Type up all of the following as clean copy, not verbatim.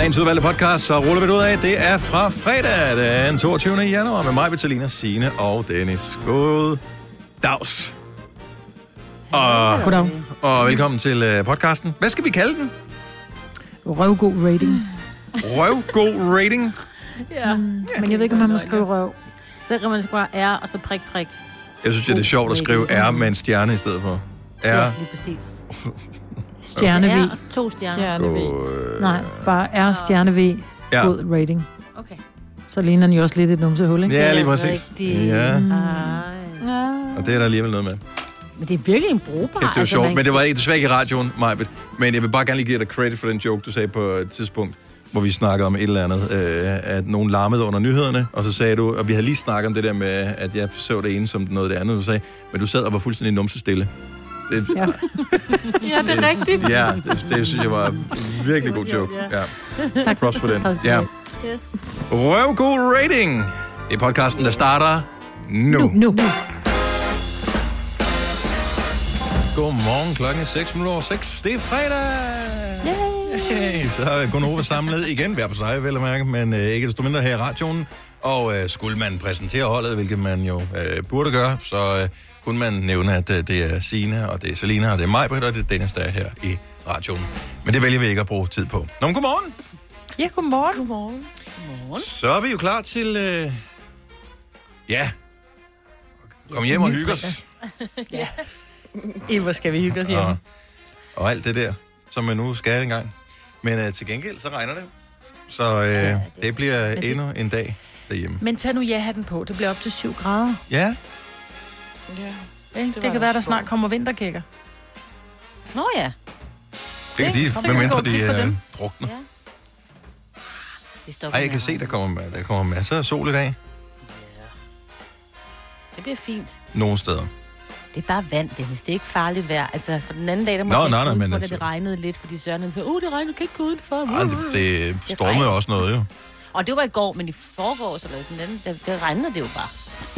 Dagens udvalgte podcast, så ruller vi det ud af. Det er fra fredag, den 22. januar, med mig, Vitalina, Signe og Dennis. God dags. Og velkommen til podcasten. Hvad skal vi kalde den? Røvgod rating. Røvgod rating? Ja. Men jeg ved ikke, om man må skrive røv. Så kan man skrive R, og så prik. Jeg synes, det er sjovt at skrive R med en stjerne i stedet for. R. Ja, lige præcis. Stjerne V. R, og så 2 stjerner. Nej, bare R, stjerne V. Ja. God rating. Okay. Så ligner den jo også lidt et numsehul, ikke? Ja, lige præcis. Ja. Og det er der alligevel noget med. Men det er virkelig en brugbar. Det er jo sjovt, men det var desværre ikke i radioen, Majbet. Men jeg vil bare gerne lige give dig credit for den joke, du sagde på et tidspunkt, hvor vi snakkede om et eller andet, at nogen larmede under nyhederne, og så sagde du, og vi havde lige snakket om det der med, at jeg så det ene som noget det andet, du sagde, men du sad og var fuldstændig numsestille. Ja. Ja, det er rigtigt. Ja, det synes jeg var en virkelig god joke. Ja. Tak. Props for den. Ja. Yes. Røvgod rating. Det er podcasten, der starter nu. Godmorgen, klokken er 6:06. Det er fredag. Yay. Så er Gunova samlet igen, hver for sig, vel at mærke, men ikke desto mindre her i radioen. Og skulle man præsentere holdet, hvilket man jo burde gøre, så kunne man nævne, at det er Signe, og det er Selina, og det er Majbrit, og det er Dennis, der er her i radioen. Men det vælger vi ikke at bruge tid på. Nå, men godmorgen. Ja, godmorgen. Godmorgen. Så er vi jo klar til, kom hjem og hygge os. Ja. Hvor skal vi hygge os hjemme? Og alt det der, som man nu skal engang. Men til gengæld, så regner det. Så det bliver endnu en dag derhjemme. Men tag nu ja-hatten på. Det bliver op til 7 grader. Ja. Det kan være, der snart kommer vintergækker. Nå ja. Det kan de, medmindre de drukner. Ja. Ej, jeg kan se, der kommer masser af sol i dag. Det bliver fint. Nogle steder. Det er bare vand, Dennis. Det er ikke farligt vejr. Altså, for den anden dag, der må men altså... det regnede lidt, fordi Søren sagde, det regnede, kan ikke gå udenfor. Det stormede også noget, jo. Og det var i går, men i forgårs, eller den anden, det regnede det jo bare.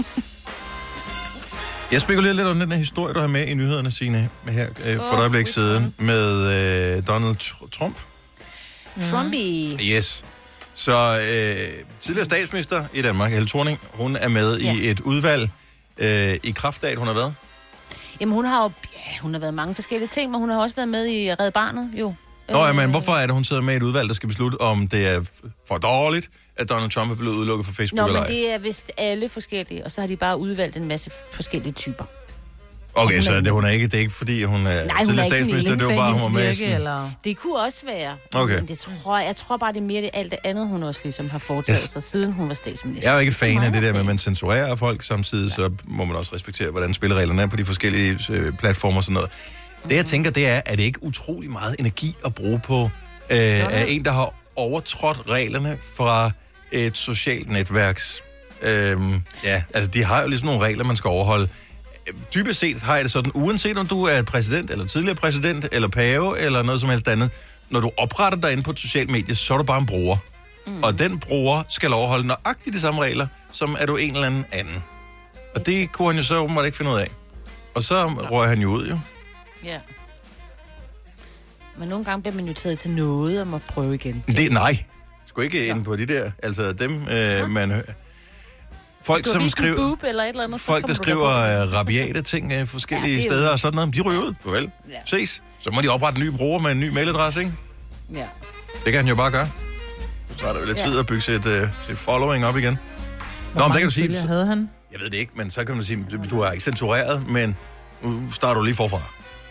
Jeg spekulerer lidt om den her historie, du har med i nyhederne, Signe, her for et øjeblik siden, med Donald Trump. Trumpy. Yes. Så tidligere statsminister i Danmark, Helle Thorning, hun er med i et udvalg i kraft af, at hun har været. Jamen, hun har været mange forskellige ting, men hun har også været med i Red Barnet, jo. Nå ja, men hvorfor er det, hun sidder med i et udvalg, der skal beslutte, om det er for dårligt, at Donald Trump er blevet udelukket fra Facebook eller ej? Nå, men det er vist alle forskellige, og så har de bare udvalgt en masse forskellige typer. Okay, så det er ikke fordi, hun er tidligere statsminister, det var bare, hun var med eller... Det kunne også være. Okay. Men jeg tror bare, det er mere det alt det andet, hun også ligesom har foretaget sig, siden hun var statsminister. Jeg er jo ikke fan af det der med, at man censurerer folk samtidig, så må man også respektere, hvordan spillereglerne er på de forskellige platformer og sådan noget. Det, jeg tænker, det er det ikke utrolig meget energi at bruge på en, der har overtrådt reglerne fra et socialt netværks... altså, de har jo ligesom nogle regler, man skal overholde. Dybest set har jeg det sådan, uanset om du er præsident, eller tidligere præsident, eller pave, eller noget som helst andet. Når du opretter dig inde på et socialt medie, så er du bare en bruger. Og den bruger skal overholde nøjagtigt de samme regler, som er du en eller anden. Og det kunne han jo så åbenbart ikke finde ud af. Og så røg han jo ud, jo. Ja. Men nogle gange bliver man jo taget til noget, og må prøve igen. Nej. Sgu ikke ind på de der. Altså dem, man... Folk, som skriver, folk, der skriver rabiate ting forskellige steder og sådan noget, de ryger ud. Farvel. Ja. Ses. Så må de oprette en ny bruger med en ny mailadresse, ikke? Ja. Det kan han jo bare gøre. Så er der jo lidt tid at bygge sit following op igen. Nå, men det kan du sige... havde han? Jeg ved det ikke, men så kan man sige, du er ikke censureret, men nu starter du lige forfra.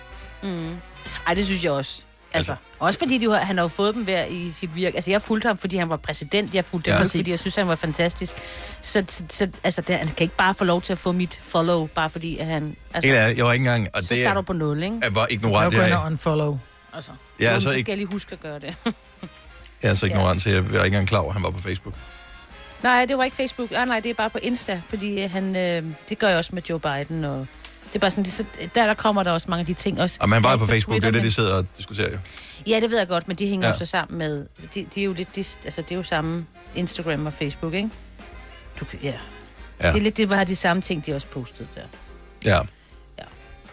Ej, det synes jeg også. Altså, også fordi han har jo fået dem hver i sit virke. Altså, jeg fulgte ham, fordi han var præsident. Jeg fulgte ham, fordi jeg synes, han var fantastisk. Så altså, han kan ikke bare få lov til at få mit follow, bare fordi at han... Altså, jeg var ikke engang... Og så starter du på 0, ikke? Jeg var ignorant. Så jeg unfollow. Altså, så skal jeg lige huske at gøre det. Jeg er så ignorant, så jeg var ikke engang klar over, at han var på Facebook. Nej, det var ikke Facebook. Nej, det er bare på Insta, fordi han... det gør jeg også med Joe Biden, og... Det er bare sådan, der kommer der også mange af de ting også. Og man bare på Facebook, det er det, de sidder og diskuterer jo. Ja, det ved jeg godt, men de hænger jo så sammen med... De er jo lidt... Altså, det er jo samme Instagram og Facebook, ikke? Det er lidt det, var de samme ting, de også postede der. Ja.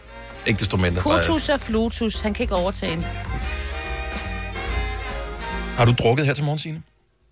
Ikke desto mindre. Potus og Flutus, han kan ikke overtage en... Har du drukket her til morgen, Signe?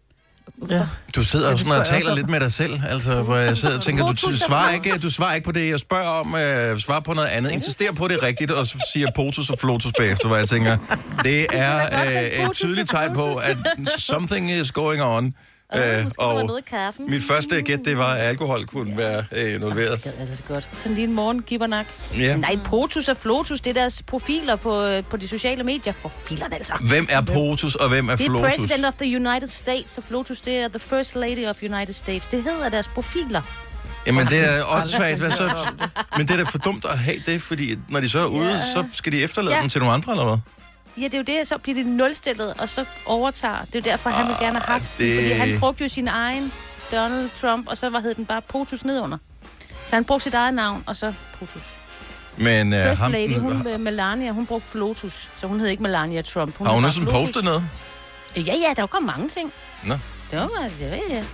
Ja. Du sidder og, sådan og taler lidt med dig selv, altså, hvor jeg sidder og tænker, du svarer ikke på det, jeg spørger om, svarer på noget andet, insisterer på det rigtigt, og så siger potus og flotus bagefter, hvor jeg tænker, det er et tydeligt tegn på, at something is going on. Og mit første gæt, det var, at alkohol kunne være involveret. Det er så godt. Sådan lige en morgengibbernak. Ja. Nej, potus og flotus, det er deres profiler på de sociale medier. For filerne altså. Hvem er potus, og hvem er flotus? Det er President of the United States, og flotus, det er the First Lady of United States. Det hedder deres profiler. Jamen, det er åndssvagt. Men det er da for dumt at have det, fordi når de så er ude, så skal de efterlade dem til nogle andre, eller hvad? Ja, det er jo det, så bliver det nulstillet, og så overtager. Det er jo derfor, han vil gerne have haft det... Fordi han brugte jo sin egen Donald Trump, og så hed den bare POTUS nedunder. Så han brugte sit eget navn, og så POTUS. Men First Lady, Melania, hun brugte Flotus, så hun hed ikke Melania Trump. Har hun også sådan postet noget? Ja, der kom mange ting. Nå. Det var, ja.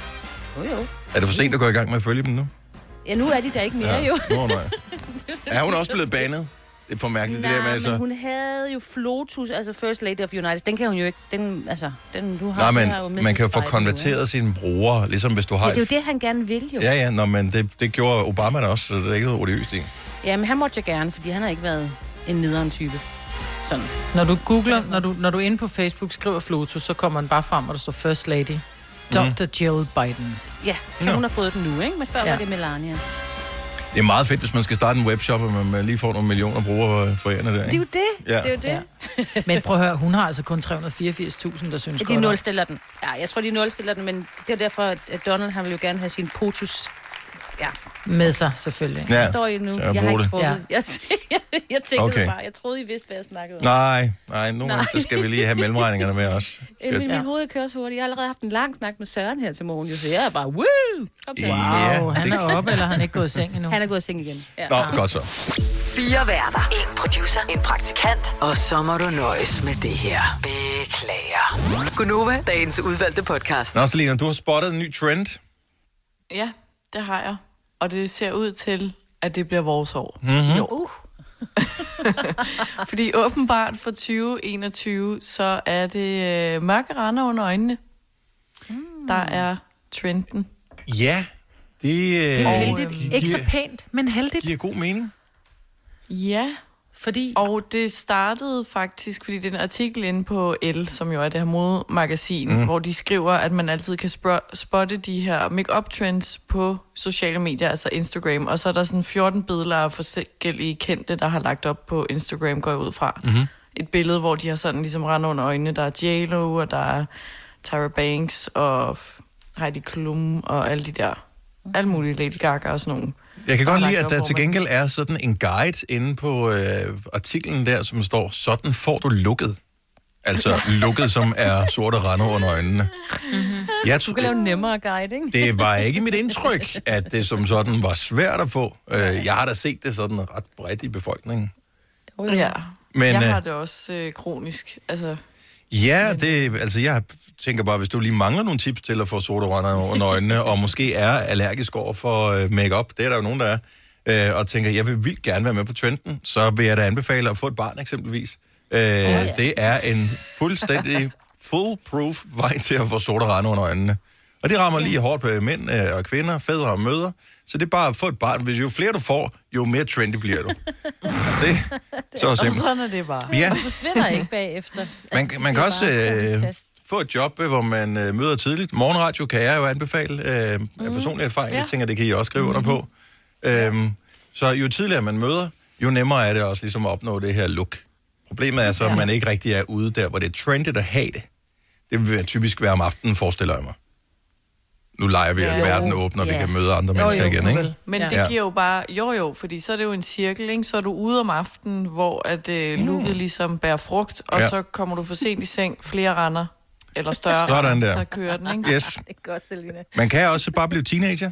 Jo. Er det for sent at gå i gang med at følge dem nu? Ja, nu er de der ikke mere, jo. Nej. Er hun også blevet banet? Det er for mærkeligt, det der med altså... men hun havde jo Flotus, altså First Lady of United. Den kan hun jo ikke... Den du har, nej, men man kan jo få konverteret sine brugere, ligesom hvis du har... Ja, det er jo det, han gerne vil, jo. Ja, men det gjorde Obama da også, så det er ikke noget odiøst i. Ja, men han måtte jo gerne, fordi han har ikke været en nederen type. Sådan. Når du googler, når du er inde på Facebook skriver Flotus, så kommer den bare frem, og der står First Lady. Dr. Jill Biden. Ja, så hun har fået den nu, ikke? Men før var det Melania. Det er meget fedt, hvis man skal starte en webshop, og man lige får nogle millioner brugere for ærende der, ikke? Det er jo det. Ja. Men prøv at høre, hun har altså kun 384.000, der synes de nulstiller den. Ja, jeg tror, de nulstiller den, men det er derfor, at Donald, han vil jo gerne have sin POTUS med sig, selvfølgelig. Ja, står I nu. Jeg har ikke prøvet. Ja. Jeg tænkte bare, jeg troede, I vidste, hvad jeg snakkede om. Nej, nogle gange så skal vi lige have mellemregningerne med os. Min hoved kører så hurtigt. Jeg har allerede haft en lang snak med Søren her til morgen, så jeg er bare, woo! Wow, han er oppe, eller han er ikke gået i seng endnu? Han er gået i seng igen. Ja. Nå, godt så. 4 værter, 1 producer, en praktikant, og så må du nøjes med det her. Beklager. Gunova, dagens udvalgte podcast. Nå, Selina, du har spottet en ny trend. Ja, det har jeg. Og det ser ud til, at det bliver vores år. Mm-hmm. Fordi åbenbart for 2021, så er det mørke rande under øjnene. Der er trenden. Ja, det er heldigt. Ikke så pænt, men heldigt. Giver god mening. Ja, fordi... Og det startede faktisk, fordi det er en artikel inde på Elle, som jo er det her modemagasin, hvor de skriver, at man altid kan spotte de her make-up trends på sociale medier, altså Instagram. Og så er der sådan 14 billeder af forskellige kendte, der har lagt op på Instagram, går jeg ud fra. Mm-hmm. Et billede, hvor de har sådan ligesom rendt under øjnene. Der er J.Lo, og der er Tyra Banks, og Heidi Klum, og alle de der, alle mulige Lady Gaga og sådan nogle. Jeg kan godt lide, at der til gengæld er sådan en guide inde på artiklen der, som står, sådan får du lukket. Altså lukket, som er sorte rande under øjnene. Mm-hmm. Du kan lave en nemmere guide, ikke? Det var ikke mit indtryk, at det som sådan var svært at få. Jeg har da set det sådan ret bredt i befolkningen. Ja, men jeg har det også kronisk, altså... Ja, jeg tænker bare, hvis du lige mangler nogle tips til at få sorte rande under øjnene, og måske er allergisk over for make-up, det er der jo nogen, der er, og tænker, jeg vil vildt gerne være med på trenden, så vil jeg da anbefale at få et barn eksempelvis. Det er en fuldstændig foolproof vej til at få sorte rande under øjnene. Og det rammer lige hårdt på mænd og kvinder, fædre og mødre. Så det er bare at få et barn. Hvis jo flere du får, jo mere trendy bliver du. Det så simpelthen. Sådan er det bare. Ja. Du forsvinder ikke bagefter. Man kan også få et job, hvor man møder tidligt. Morgenradio kan jeg jo anbefale af personlig erfaring. Jeg tænker, det kan I også skrive under på. Så jo tidligere man møder, jo nemmere er det også ligesom at opnå det her look. Problemet er så, at man ikke rigtig er ude der, hvor det er trendy at have det. Det vil typisk være om aftenen, forestiller jeg mig. Nu leger vi, at verden åbner, og vi kan møde andre mennesker igen, ikke? Men det giver jo bare, fordi så er det jo en cirkel, ikke? Så er du ude om aftenen, hvor at looket ligesom bærer frugt, og så kommer du for sent i seng, flere render, eller større render, så kører den, ikke? Yes. Det er godt, Selina. Man kan også bare blive teenager.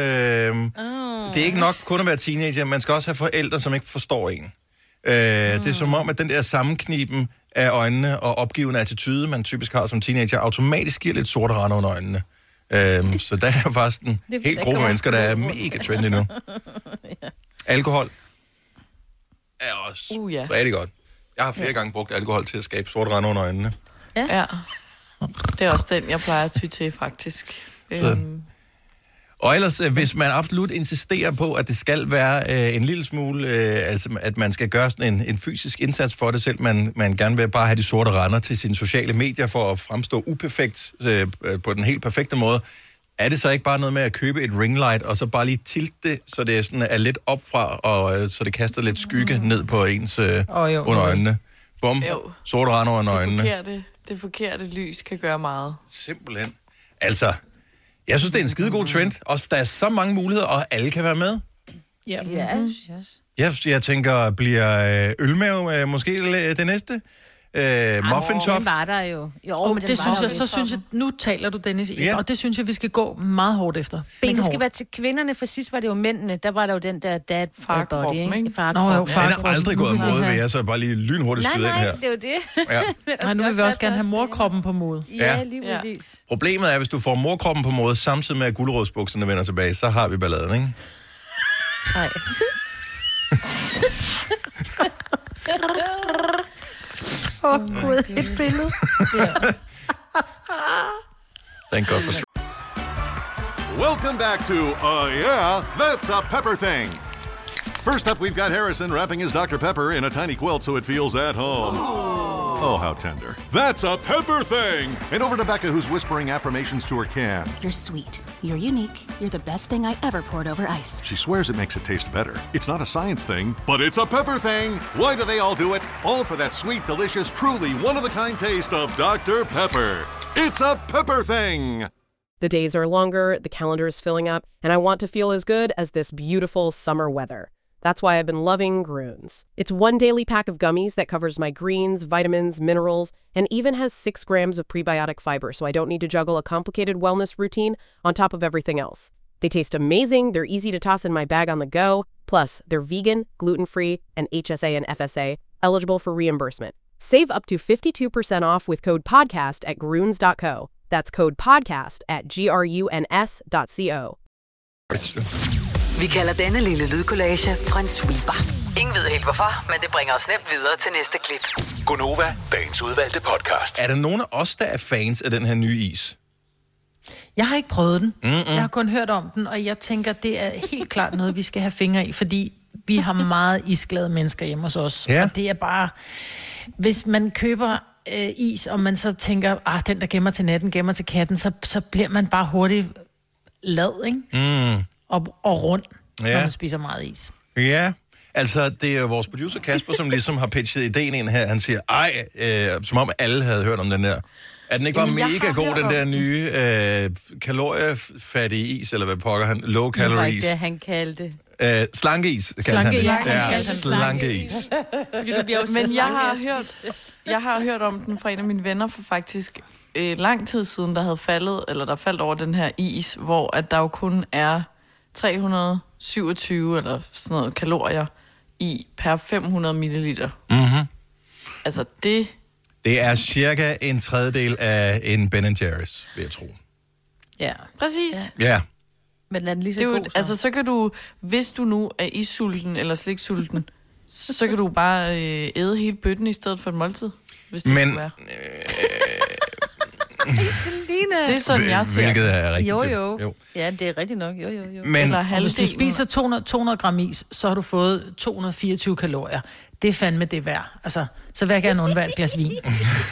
Det er ikke nok kun at være teenager, man skal også have forældre, som ikke forstår en. Det er som om, at den der sammenkniben af øjnene og opgivende attitude, man typisk har som teenager, automatisk giver lidt sorte rande under øjnene. Så der er faktisk en helt gruppe mennesker, der er mega trendy nu. Alkohol er også rigtig godt. Jeg har flere gange brugt alkohol til at skabe sorte rande under øjnene. Ja. Det er også den, jeg plejer at ty til, faktisk. Og ellers, hvis man absolut insisterer på, at det skal være en lille smule, altså at man skal gøre sådan en fysisk indsats for det selv, man gerne vil bare have de sorte render til sine sociale medier for at fremstå uperfekt på den helt perfekte måde, er det så ikke bare noget med at købe et ringlight, og så bare lige tilte det, så det sådan er lidt op fra, og så det kaster lidt skygge ned på ens under øjnene? Bum, sorte render under øjnene. Det forkerte lys kan gøre meget. Simpelthen. Altså, jeg synes, det er en skidegod trend. Også der er så mange muligheder, og alle kan være med. Ja, Jeg tænker, bliver ølmave måske det næste? Muffin top? Den var der jo. Men det synes jeg, synes jeg, nu taler du, Dennis, og det synes jeg, vi skal gå meget hårdt efter. Men det skal være til kvinderne, for sidst var det jo mændene. Der var der jo den der dad body, ikke? Den er aldrig gået af mode, vil jeg så bare lige lynhurtigt skyde ind her. Nej, det er jo det. Ja. Nej, nu vil vi også gerne have morkroppen på mode. Ja, lige præcis. Problemet er, hvis du får morkroppen på mode, samtidig med at gulerodsbukserne vender tilbage, så har vi balladen, ikke? Nej. Gud, et billede. Thank God for Welcome back to Yeah, That's a Pepper Thing. First up, we've got Harrison wrapping his Dr. Pepper in a tiny quilt so it feels at home. Oh, how tender. That's a Pepper Thing! And over to Becca, who's whispering affirmations to her can. You're sweet. You're unique. You're the best thing I ever poured over ice. She swears it makes it taste better. It's not a science thing, but it's a pepper thing. Why do they all do it? All for that sweet, delicious, truly one-of-a-kind taste of Dr. Pepper. It's a Pepper Thing! The days are longer, the calendar is filling up, and I want to feel as good as this beautiful summer weather. That's why I've been loving Grüns. It's one daily pack of gummies that covers my greens, vitamins, minerals, and even has 6 grams of prebiotic fiber, so I don't need to juggle a complicated wellness routine on top of everything else. They taste amazing, they're easy to toss in my bag on the go, plus they're vegan, gluten-free, and HSA and FSA, eligible for reimbursement. Save up to 52% off with code PODCAST at Grüns.co. That's code PODCAST at GRUNS.co. Vi kalder denne lille lydkollage en sweeper. Ingen ved helt hvorfor, men det bringer os nemt videre til næste klip. Gonova, dagens udvalgte podcast. Er der nogen af os, der er fans af den her nye is? Jeg har ikke prøvet den. Jeg har kun hørt om den, og jeg tænker, det er helt klart noget, vi skal have fingre i, fordi vi har meget isglade mennesker hjemme hos os. Ja. Og det er bare... Hvis man køber is, og man så tænker, den der gemmer til natten, gemmer til katten, så bliver man bare hurtigt lad, ikke? Og rund, når man spiser meget is. Ja, altså det er vores producer Kasper, som ligesom har pitchet ideen ind her. Han siger, som om alle havde hørt om den der. Er den ikke bare mega god, den der nye kaloriefattige is, eller hvad pokker han? Low calorie is. Det han kaldte. Slankeis, kaldte han det. Ja, slankeis. Men jeg har hørt om den fra en af mine venner for faktisk lang tid siden, der faldt over den her is, hvor at der jo kun er 327 eller sådan noget kalorier i per 500 milliliter. Mm-hmm. Altså det er cirka en tredjedel af en Ben & Jerry's, vil jeg tro. Ja, præcis. Ja. Men lad den lige så god, så. Altså så kan du, hvis du nu er issulten eller sliksulten, så kan du bare æde hele bøtten i stedet for et måltid, hvis det skulle være. Det er sådan, jeg ser. Hvilket er rigtigt. Jo. Ja, det er rigtigt nok. Jo. Men hvis du spiser 200 gram is, så har du fået 224 kalorier. Det er fandme det værd. Altså, så vil jeg gerne undvære et glas vin.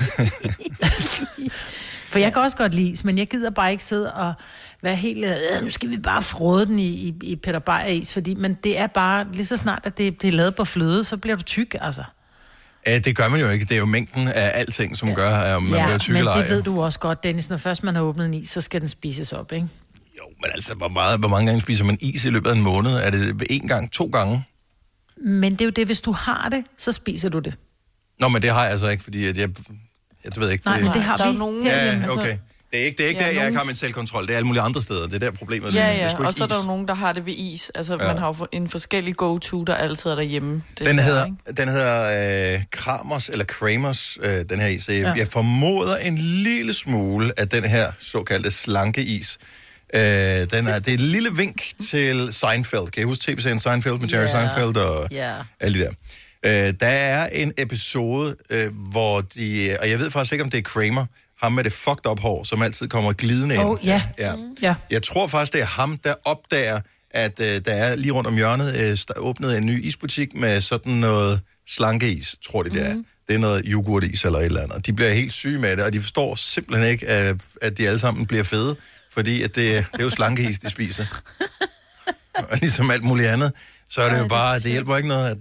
For jeg kan også godt lide is, men jeg gider bare ikke sidde og være helt... nu skal vi bare frode den i Peter Beyer is, men det er bare... Lige så snart, at det bliver lavet på fløde, så bliver du tyk, altså. Det gør man jo ikke. Det er jo mængden af alting, som gør, at man bliver tyk eller ej. Men det ved du også godt, Dennis. Når først man har åbnet en is, så skal den spises op, ikke? Jo, men altså, hvor mange gange spiser man is i løbet af en måned? Er det 1 gang, 2 gange? Men det er jo det, hvis du har det, så spiser du det. Nå, men det har jeg altså ikke, fordi jeg ved ikke... Nej, men det har vi. Nogen, ja, okay. Det er ikke der, jeg har min selvkontrol. Det er alle mulige andre steder. Det er der problemet. Ja, og så er der jo nogen, der har det ved is. Altså, man har jo en forskellig go-to, der altid er derhjemme. Den hedder Kramers, eller Kramers, den her is. Jeg formoder en lille smule af den her såkaldte slanke is. Det er et lille vink til Seinfeld. Kan I huske tv-serien Seinfeld med Jerry Seinfeld og alle de der? Der er en episode, hvor og jeg ved faktisk ikke, om det er Kramer, Ham med det fucked up hår, som altid kommer glidende ind. Ja. Ja. Jeg tror faktisk, det er ham, der opdager, at der er lige rundt om hjørnet åbnet en ny isbutik med sådan noget slankeis, tror de det er. Det er noget yoghurtis eller et eller andet. De bliver helt syge med det, og de forstår simpelthen ikke, at de alle sammen bliver fede, fordi at det er jo slankeis, de spiser. Og ligesom alt muligt andet, så er det jo bare, det hjælper ikke noget,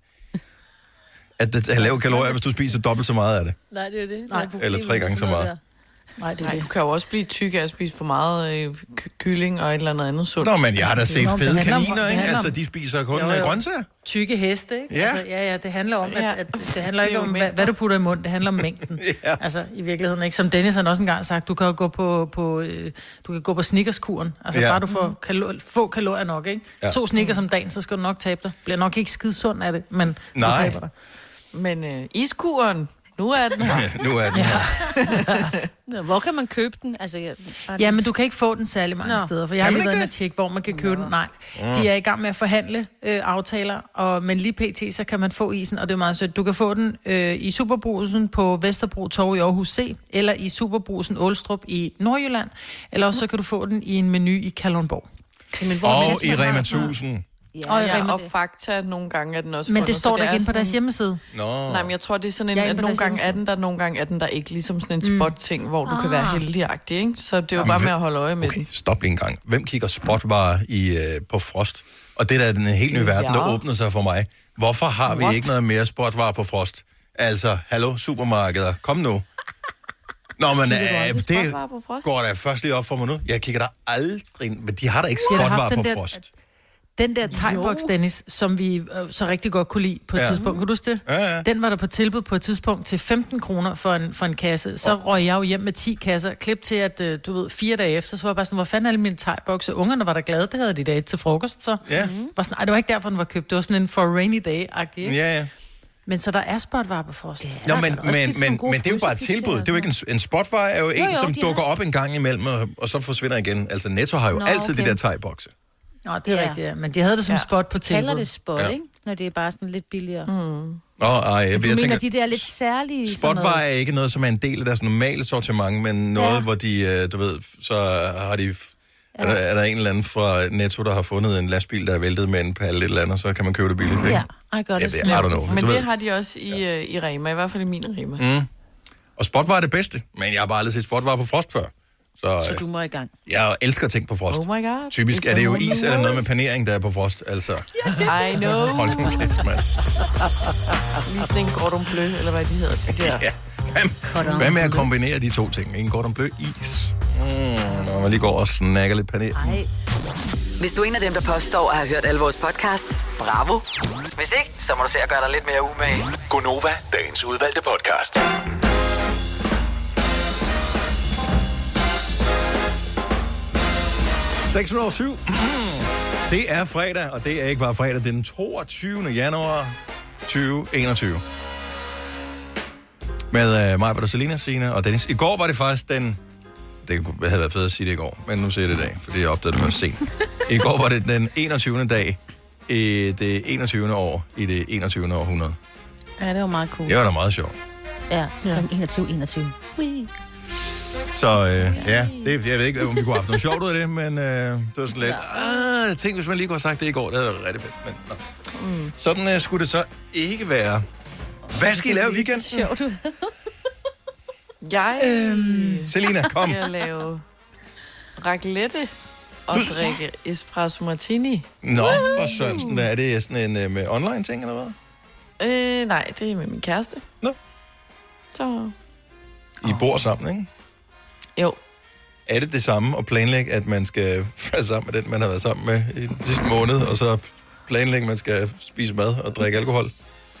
at have lave kalorier, hvis du spiser dobbelt så meget af det. Nej, det er det. Nej. Eller 3 gange så meget. Nej, det er det. Du kan jo også blive tyk af at spise for meget kylling og et eller andet sundt. Nå, men jeg har da set Nå, fede det handler om- kaniner, det ikke? handler om- Altså, de spiser kun Jo. grøntsager. Tykke heste, ikke? Ja. Altså, ja, det handler om, at det handler Det ikke er jo om, mængder. hvad du putter i munden, det handler om mængden. Ja. Altså, i virkeligheden, ikke? Som Dennis han også engang sagt, du kan jo gå du kan gå på Snickerskuren. Altså, Ja. bare du får få kalorier nok, ikke? Ja. 2 Snickers om dagen, så skal du nok tabe dig. Bliver nok ikke skide sund af det, men du Nej. taber dig. Men iskuren, nu er den her. Nu er den her. Hvor kan man købe den? Altså, Ja, men du kan ikke få den særlig mange steder, for jeg har Kan man lige været ikke inde og tjekke, hvor man kan købe den. Nej, de er i gang med at forhandle aftaler, men lige pt. så kan man få isen, og det er meget sødt. Du kan få den i Superbrusen på Vesterbro Torv i Aarhus C, eller i Superbrusen Ålstrup i Nordjylland, eller også så kan du få den i en menu i Kalundborg. Og i Rema 1000. Og i Ja, Rema- og Fakta, nogle gange er den også Men fundet, det står så der ikke inde på deres sådan- hjemmeside. Nå. Nej, men jeg tror, det er sådan en, Ja, at inde på nogle deres gange er hjemmeside. den der, nogle gange er den der ikke. Ligesom sådan en spot-ting, hvor du kan være heldig-agtig, ikke? Så det er jo bare med at holde øje med Okay, den. stop lige en gang. Hvem kigger spotvarer på Frost? Og det der er den helt nye verden, der åbner sig for mig. Hvorfor har vi ikke noget mere spotvarer på Frost? Altså, hallo, supermarkeder, kom nu. Nå, men det spotvarer på Frost? går da først lige op for mig nu. Jeg kigger der aldrig... Men de har da ikke De har haft spotvarer den på der- Frost. Den der thai-boks, Dennis, som vi så rigtig godt kunne lide på et tidspunkt, kan du huske det? Ja. Den var der på tilbud på et tidspunkt til 15 kroner for en kasse. Så røg jeg jo hjem med 10 kasser. Klip til, at du ved, 4 dage efter, så var jeg bare sådan, hvor fanden er alle mine thai-bokse? Ungerne var der glade, det havde de da til frokost, så. Ja. Var sådan, det var ikke derfor, den var købt. Det var sådan en for rainy day-agtig, ikke? Ja. Men så der er spotvarer på Frost. Nå, men det er jo bare et tilbud. Det er jo ikke en spotvare, er jo en, som dukker op en gang imellem, og så forsvinder igen. Altså, Netto har jo altid de der thai-bokse. Nå, det er rigtigt, ja. Men de havde det som spot på tilbud. kalder det spot, ikke? Når det er bare sådan lidt billigere. Jeg Du mener, tænker, de der lidt særlige... sådan noget- spotvarer er ikke noget, som er en del af deres normale sortiment, men noget, hvor de, du ved, så har de... Er der en eller anden fra Netto, der har fundet en lastbil, der er væltet med en palle eller andet, så kan man købe det billigt, ikke? Ja, I got it. I don't know. Men Du det ved. har de også i Rema, i hvert fald i min Rema. Og spotvarer er det bedste, men jeg har bare aldrig set spotvarer på Frost før. Så du må i gang. Jeg elsker ting på Frost. Oh my god. Typisk er det jo is eller noget med panering, der er på Frost, altså. I know. Hold nu kæft, mand. Lige sådan en cordon bleu, eller hvad de hedder. De der. Ja. Hvad med at kombinere de to ting? En cordon bleu is. Når man lige går og snakker lidt panering. Hvis du er en af dem, der påstår at have hørt alle vores podcasts, bravo. Hvis ikke, så må du se at gøre dig lidt mere umage. Gonova, dagens udvalgte podcast. (6:07). Det er fredag, og det er ikke bare fredag, det er den 22. januar 2021. Med mig, var der Selina, Signe og Dennis. I går var det faktisk den... Det havde været fedt at sige det i går, men nu siger jeg det i dag, fordi jeg opdagede det først sent. I går var det den 21. dag i det 21. år i det 21. århundrede. Ja, det var meget cool. Det var da meget sjovt. Ja, 21. Så det, jeg ved ikke, om vi kunne have haft noget sjovt ud af det, men det var sådan lidt... Tænk, hvis man lige kunne have sagt det i går, det havde været rigtig fedt. Men, sådan skulle det så ikke være. Hvad skal I lave i weekenden? Sjovt. Jeg Selina, kom. skal lave raclette og drikke espresso martini. Nå, for Sørensen, er det sådan en med online ting, eller hvad? Nej, det er med min kæreste. Nå. Så... I bor sammen, ikke? Jo. Er det det samme at planlægge, at man skal være sammen med den, man har været sammen med i den sidste måned, og så planlægge, at man skal spise mad og drikke alkohol?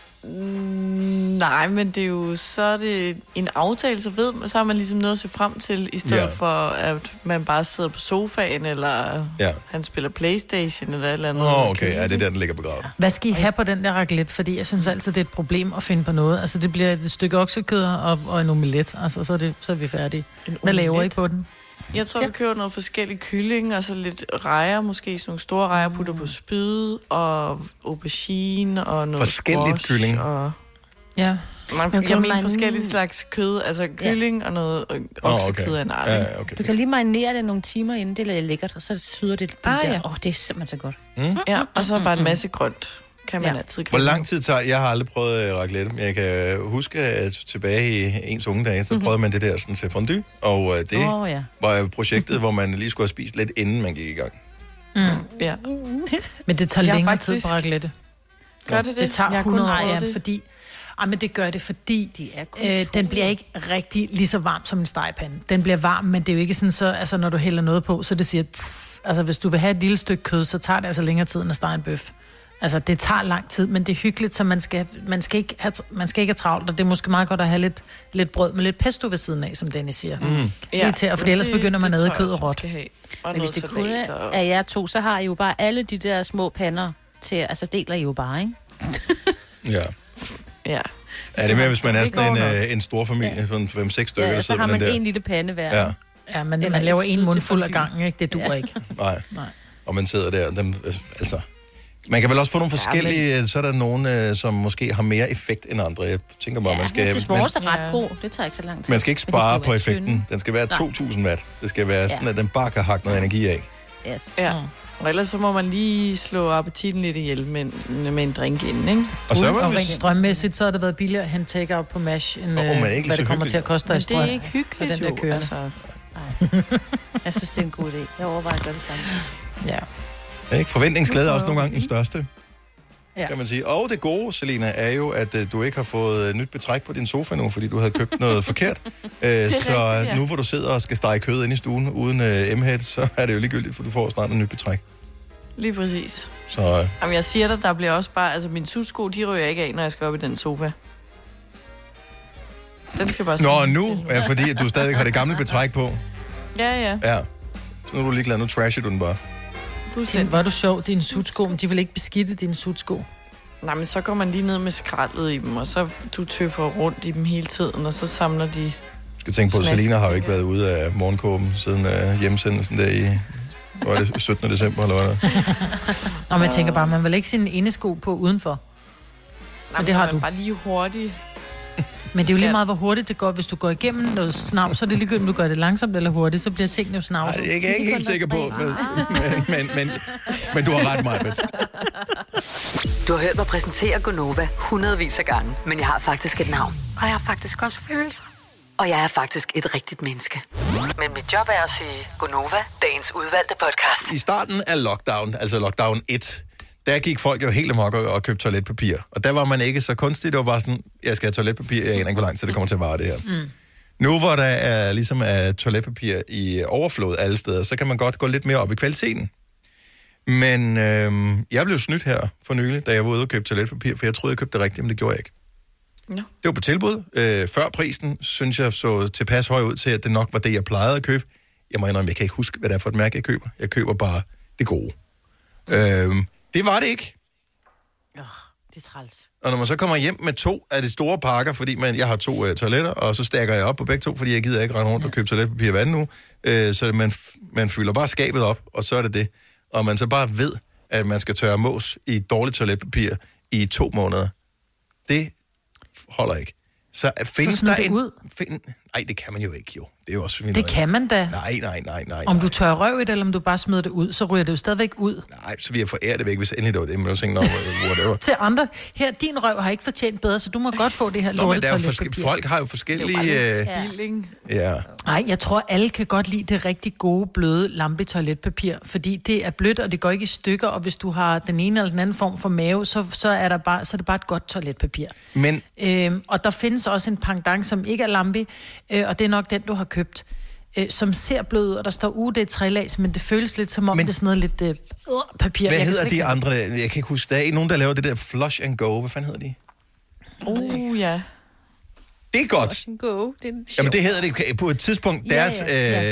Nej, men det er jo så er det en aftale, så har man ligesom noget at se frem til, i stedet for, at man bare sidder på sofaen, eller han spiller PlayStation, eller et eller andet. Okay, ja, det er der, den ligger begravet. Hvad skal I have på den der raclette? Fordi jeg synes altid, det er et problem at finde på noget. Altså, det bliver et stykke oksekød og en omelet. Altså, så er vi færdige. Hvad laver I på den? Jeg tror, vi køber noget forskellig kylling, og så lidt rejer, måske sådan nogle store rejer, putter på spyd, og aubergine, og noget forskelligt squash, kylling? Og... Ja. Jeg mener forskellige slags kød, altså kylling og noget oksekød af en art. Ja, okay. Du kan lige marinere det nogle timer inden, det er lækkert, og så syder det på det der. Det er simpelthen så godt. Ja, og så bare en masse grønt. Kan man altid Hvor lang tid tager... Jeg har aldrig prøvet raclette, men jeg kan huske, at tilbage i ens unge dage, så prøvede man det der sådan til fondue, og det var projektet, hvor man lige skulle have spist lidt, inden man gik i gang. Ja. Men det tager længere tid på raclette. Gør det? Det tager 100 år, fordi... men det gør det, fordi den bliver ikke rigtig lige så varm som en stegepande. Den bliver varm, men det er jo ikke sådan, så altså, når du hælder noget på, så det siger... Altså, hvis du vil have et lille stykke kød, så tager det altså længere tid, end at stege en bøf. Altså, det tager lang tid, men det er hyggeligt, så man skal ikke have travlt, og det er måske meget godt at have lidt brød med lidt pesto ved siden af, som Dennis siger. Lige til, for ellers begynder man at æde kød og råt. Men hvis det kun er jer to, så har I jo bare alle de der små pander til, altså deler I jo bare, ikke? Ja. Er det med, hvis man er sådan en stor familie, sådan 5-6 stykker, der sidder så har man en lille pande hver. Ja, men man laver en mundfuld af gangen, ikke? Det duer ikke. Nej. Og man sidder der, altså... Man kan vel også få nogle forskellige, så er der nogen, som måske har mere effekt end andre. Jeg tænker bare, man skal... Jeg synes, vores er ret god. Det tager ikke så lang tid. Man skal ikke spare på effekten. Den skal være 2.000 watt. Det skal være sådan, at den bare kan hakke noget energi af. Yes. Ja. Og ellers så må man lige slå appetitten lidt ihjel med en drink inden, ikke? Og så rent strømmæssigt, så har det været billigere at hente take-out på MASH, end hvad det kommer til at koste i strøm. Men det er ikke hyggeligt, den der kører. Altså. Jeg synes, det er en god idé. Jeg overvejer at gøre det samme. Ja. Ikke? Forventningsglæde er også nogle gange den største, kan man sige. Og det gode, Selina, er jo, at du ikke har fået nyt betræk på din sofa nu, fordi du havde købt noget forkert. Så nu hvor du sidder og skal stege kød ind i stuen uden M-head, så er det jo ligegyldigt, for du får snart et nyt betræk. Lige præcis. Så, Jamen, jeg siger dig, der bliver også bare... Altså, mine sudsko, de ryger ikke af, når jeg skal op i den sofa. Den skal bare... nu er fordi, at du stadigvæk har det gamle betræk på. Ja. Så nu er du ligeglad, nu trasher du den bare. Hvor er du sjov, dine sudsko, men de vil ikke beskitte dine sudsko. Nej, men så går man lige ned med skraldet i dem, og så du tøffer rundt i dem hele tiden, og så samler de... Jeg skal tænke på, at Selina har jo ikke været ude af morgenkåben siden hjemsendelsen der i... Var det 17. december, eller hvad der? Nå, men jeg tænker bare, man vil ikke sine indesko på udenfor. Nej, men det har du. Bare lige hurtigt. Men det er jo lige meget, hvor hurtigt det går. Hvis du går igennem noget snavs, så er det ligegyldigt, om du gør det langsomt eller hurtigt, så bliver tingene jo snavs. Nej, jeg er ikke helt sikker på, men du har ret, Majbet. Du har hørt mig præsentere Gonova hundredvis af gange, men jeg har faktisk et navn. Og jeg har faktisk også følelser. Og jeg er faktisk et rigtigt menneske. Men mit job er at sige Gonova, dagens udvalgte podcast. I starten af lockdown, altså lockdown 1, der gik folk jo helt amok og købte toiletpapir. Og der var man ikke så kunstigt. Det var bare sådan, jeg skal have toiletpapir, jeg aner ikke, hvor langt, så det kommer til at vare det her. Nu hvor der er ligesom toiletpapir i overflod alle steder, så kan man godt gå lidt mere op i kvaliteten. Men jeg blev snydt her for nylig, da jeg var ude og købte toiletpapir, for jeg troede, jeg købte det rigtigt, men det gjorde jeg ikke. Ja. Det var på tilbud. Før prisen, synes jeg, så tilpas høj ud til, at det nok var det, jeg plejede at købe. Jeg må indrømme, jeg kan ikke huske, hvad det er for et mærke, jeg køber. Jeg køber bare det gode. Det var det ikke. Det er træls. Og når man så kommer hjem med 2 af de store pakker, fordi jeg har 2 toiletter, og så stærker jeg op på begge 2, fordi jeg gider ikke rende rundt og købe toiletpapir hver nu. Så man fylder bare skabet op, og så er det det. Og man så bare ved, at man skal tørre mås i dårligt toiletpapir i 2 måneder. Det holder ikke. Så findes så der en... ud? Nej, det kan man jo ikke, jo. Det er jo også det kan man da. Nej. Om du tørrer røv eller om du bare smider det ud, så ryger det jo stadigvæk ud. Nej, så vil jeg forære det væk, hvis endelig det var det. Men jeg tænker, whatever. Til andre. Her, din røv har ikke fortjent bedre, så du må godt få det her lortet toiletpapir. Folk har jo forskellige... Ja. Nej, jeg tror, alle kan godt lide det rigtig gode, bløde lampe toiletpapir, fordi det er blødt, og det går ikke i stykker, og hvis du har den ene eller den anden form for mave, så er det bare et godt toiletpapir. Men... Og der findes også en pendant, som ikke er lampe, og det er nok den, du har købt, som ser blød ud, og der står, det er trælags, men det føles lidt som om, det er sådan noget lidt papir. Hvad hedder de andre? Jeg kan ikke huske. Der er nogen, der laver det der Flush and Go. Hvad fanden hedder de? Ja. Det er godt. Flush and Go. Jamen, det hedder det på et tidspunkt. Deres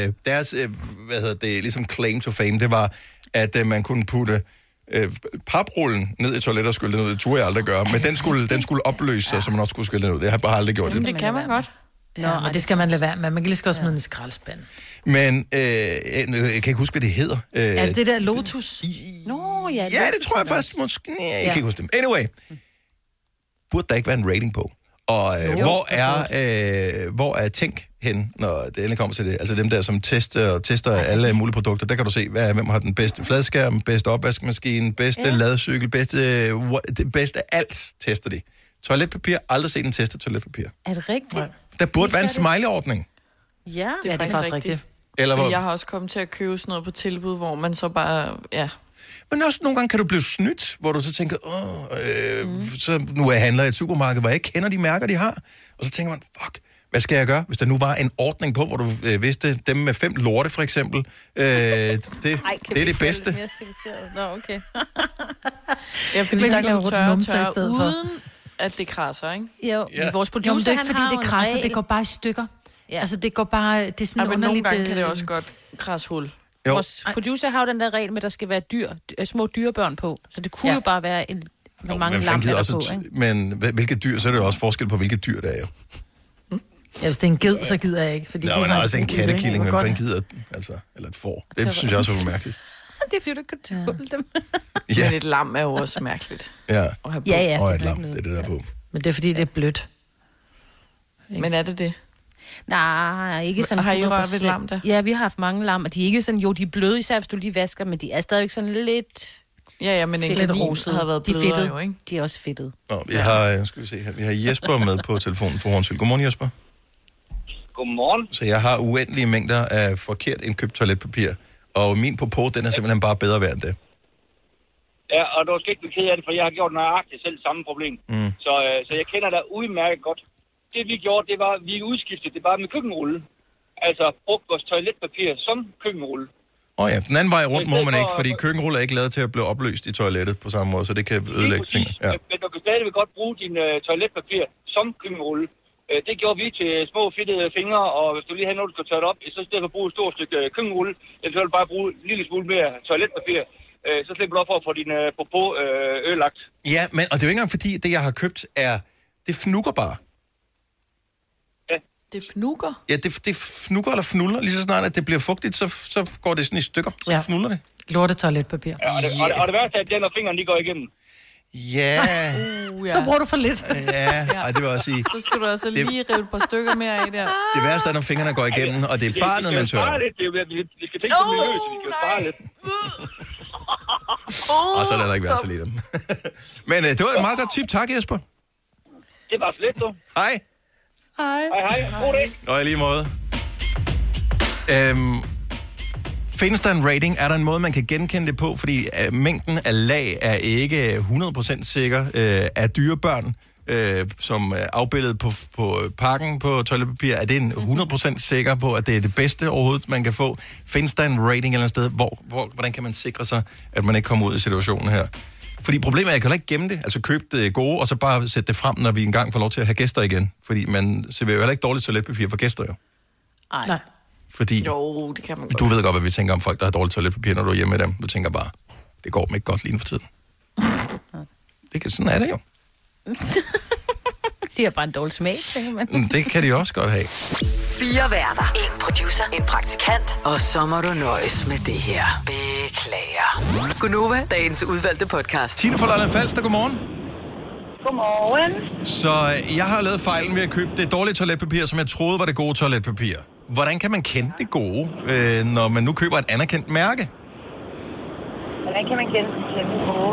hvad hedder det, ligesom claim to fame, det var, at man kunne putte paprullen ned i toilettet og skylle den ud. Det turde jeg aldrig gøre, men den skulle opløse sig, så man også skulle skylle den ud. Det har jeg bare aldrig gjort. Det kan man godt. Ja, men det skal man lade være med. Man kan lige også smide en skraldespand. Men jeg kan ikke huske, hvad det hedder. Er det der Lotus? Ja, det tror jeg først måske. Jeg kan ikke huske det. Anyway, burde der ikke være en rating på? Og hvor er Tænk hen, når det endelig kommer til det? Altså dem der, som tester alle mulige produkter, der kan du se, hvem har den bedste fladskærm, bedste opvaskemaskine, bedste ladcykel, det bedste alt tester de. Toiletpapir, aldrig set en teste toiletpapir. Er det rigtigt? Der burde være en smiley-ordning. Ja, det er faktisk rigtigt. Eller hvor... Jeg har også kommet til at købe sådan noget på tilbud, hvor man så bare, Men også nogle gange kan du blive snydt, hvor du så tænker, så nu handler jeg i et supermarked, hvor jeg ikke kender de mærker, de har. Og så tænker man, fuck, hvad skal jeg gøre? Hvis der nu var en ordning på, hvor du vidste, dem med 5 lorte for eksempel, det er det bedste. Nå, okay. Ja, fordi der kan du tørre uden at det krasser, ikke? Jo, vores producer, det er ikke, fordi det krasser, det går bare i stykker. Ja. Altså, det går bare, det er sådan men underligt... nogle gange kan det også godt krasse hul. Jo. Vores producer har jo den der regel med, at der skal være små dyrebørn på. Så det kunne jo bare være mange lam på, ikke? Men hvilke dyr, så er det jo også forskel på, hvilke dyr det er jo. Ja, hvis det er en ged, så gider jeg ikke. Fordi der er også en kattekilling, men fanden gider, altså, eller et får. Det synes jeg også er mærkeligt. Det er fordi, du kan tåle dem. Men et lam er jo også mærkeligt. Ja, ja. Og et lam, det er det der på. Men det er fordi, det er blødt. Men er det? Nej, ikke sådan. Har I rørt ved lam der? Ja, vi har haft mange lam, og de er ikke sådan, de er bløde, især hvis du lige vasker, men de er stadigvæk sådan lidt... Ja, men en kanin har været blødere jo, ikke? De er også fedtede. Nå, vi har Jesper med på telefonen for Hornsvild. Godmorgen, Jesper. Godmorgen. Så jeg har uendelige mængder af forkert indkøbt toiletpapir, og min popot, den er simpelthen bare bedre værd end det. Ja, og du skal ikke blive ked af det, for jeg har gjort nøjagtigt selv samme problem. Så jeg kender dig udmærket godt. Det vi gjorde, det var, vi udskiftede det bare med køkkenrulle. Altså brugte vores toiletpapir som køkkenrulle. Ja, den anden vej rundt må man ikke, fordi køkkenrulle er ikke lavet til at blive opløst i toilettet på samme måde, så det kan ødelægge ting. Ja. Men du kan stadigvæk godt bruge din toiletpapir som køkkenrulle. Det gjorde vi til små fedtede fingre, og hvis du lige har noget, du skal tørre det op, så i stedet for at bruge et stort stykke køkkenrulle, så vil du bare bruge en lille smule mere toiletpapir. Så slipper du op for at få din popo ødelagt. Ja, men og det er jo ikke engang fordi, det jeg har købt det fnukker bare. Det fnukker? Ja, det fnukker eller fnuller. Lige så snart, at det bliver fugtigt, så går det sådan i stykker. Så fnuller det. Lorte toiletpapir. Ja, og det værste er, at når fingrene lige går igennem. Ja. Så bruger du for lidt. Ja, det vil jeg også sige. Så skal du også lige rive et par stykker mere af der. Det værste er, når fingrene går igennem, og det er barnet, man tør. Vi skal tænke på miljøet, så vi skal spare lidt. Og så er der ikke værd så lidt dem. Men det var et meget godt tip. Tak, Jesper. Det var så lidt, du. Hej. Hej. God dag. Og i lige måde. Findes der en rating? Er der en måde, man kan genkende det på? Fordi mængden af lag er ikke 100% sikker. Er dyrebørn, som er afbildet på pakken på toiletpapir, er det en 100% sikker på, at det er det bedste overhovedet, man kan få? Findes der en rating eller et sted? Hvordan kan man sikre sig, at man ikke kommer ud i situationen her? Fordi problemet er, at jeg kan ikke gemme det. Altså købe det gode, og så bare sætte det frem, når vi engang får lov til at have gæster igen. Fordi man serverer jo heller ikke dårligt toiletpapir for gæster, jo. Nej. Fordi jo, det kan man godt. Du ved godt, hvad vi tænker om folk, der har dårligt toiletpapir, når du er hjemme med dem. Du tænker bare, det går dem ikke godt lige for tiden. Sådan er det jo. Det er bare en dårlig smag, tænker man. Det kan de også godt have. 4 værter. 1 producer. 1 praktikant. Og så må du nøjes med det her. Beklager. Gunova, dagens udvalgte podcast. Tine fra Lolland-Falster, godmorgen. Godmorgen. Så jeg har lavet fejlen ved at købe det dårlige toiletpapir, som jeg troede var det gode toiletpapir. Hvordan kan man kende det gode, når man nu køber et anerkendt mærke? Hvordan kan man kende det gode?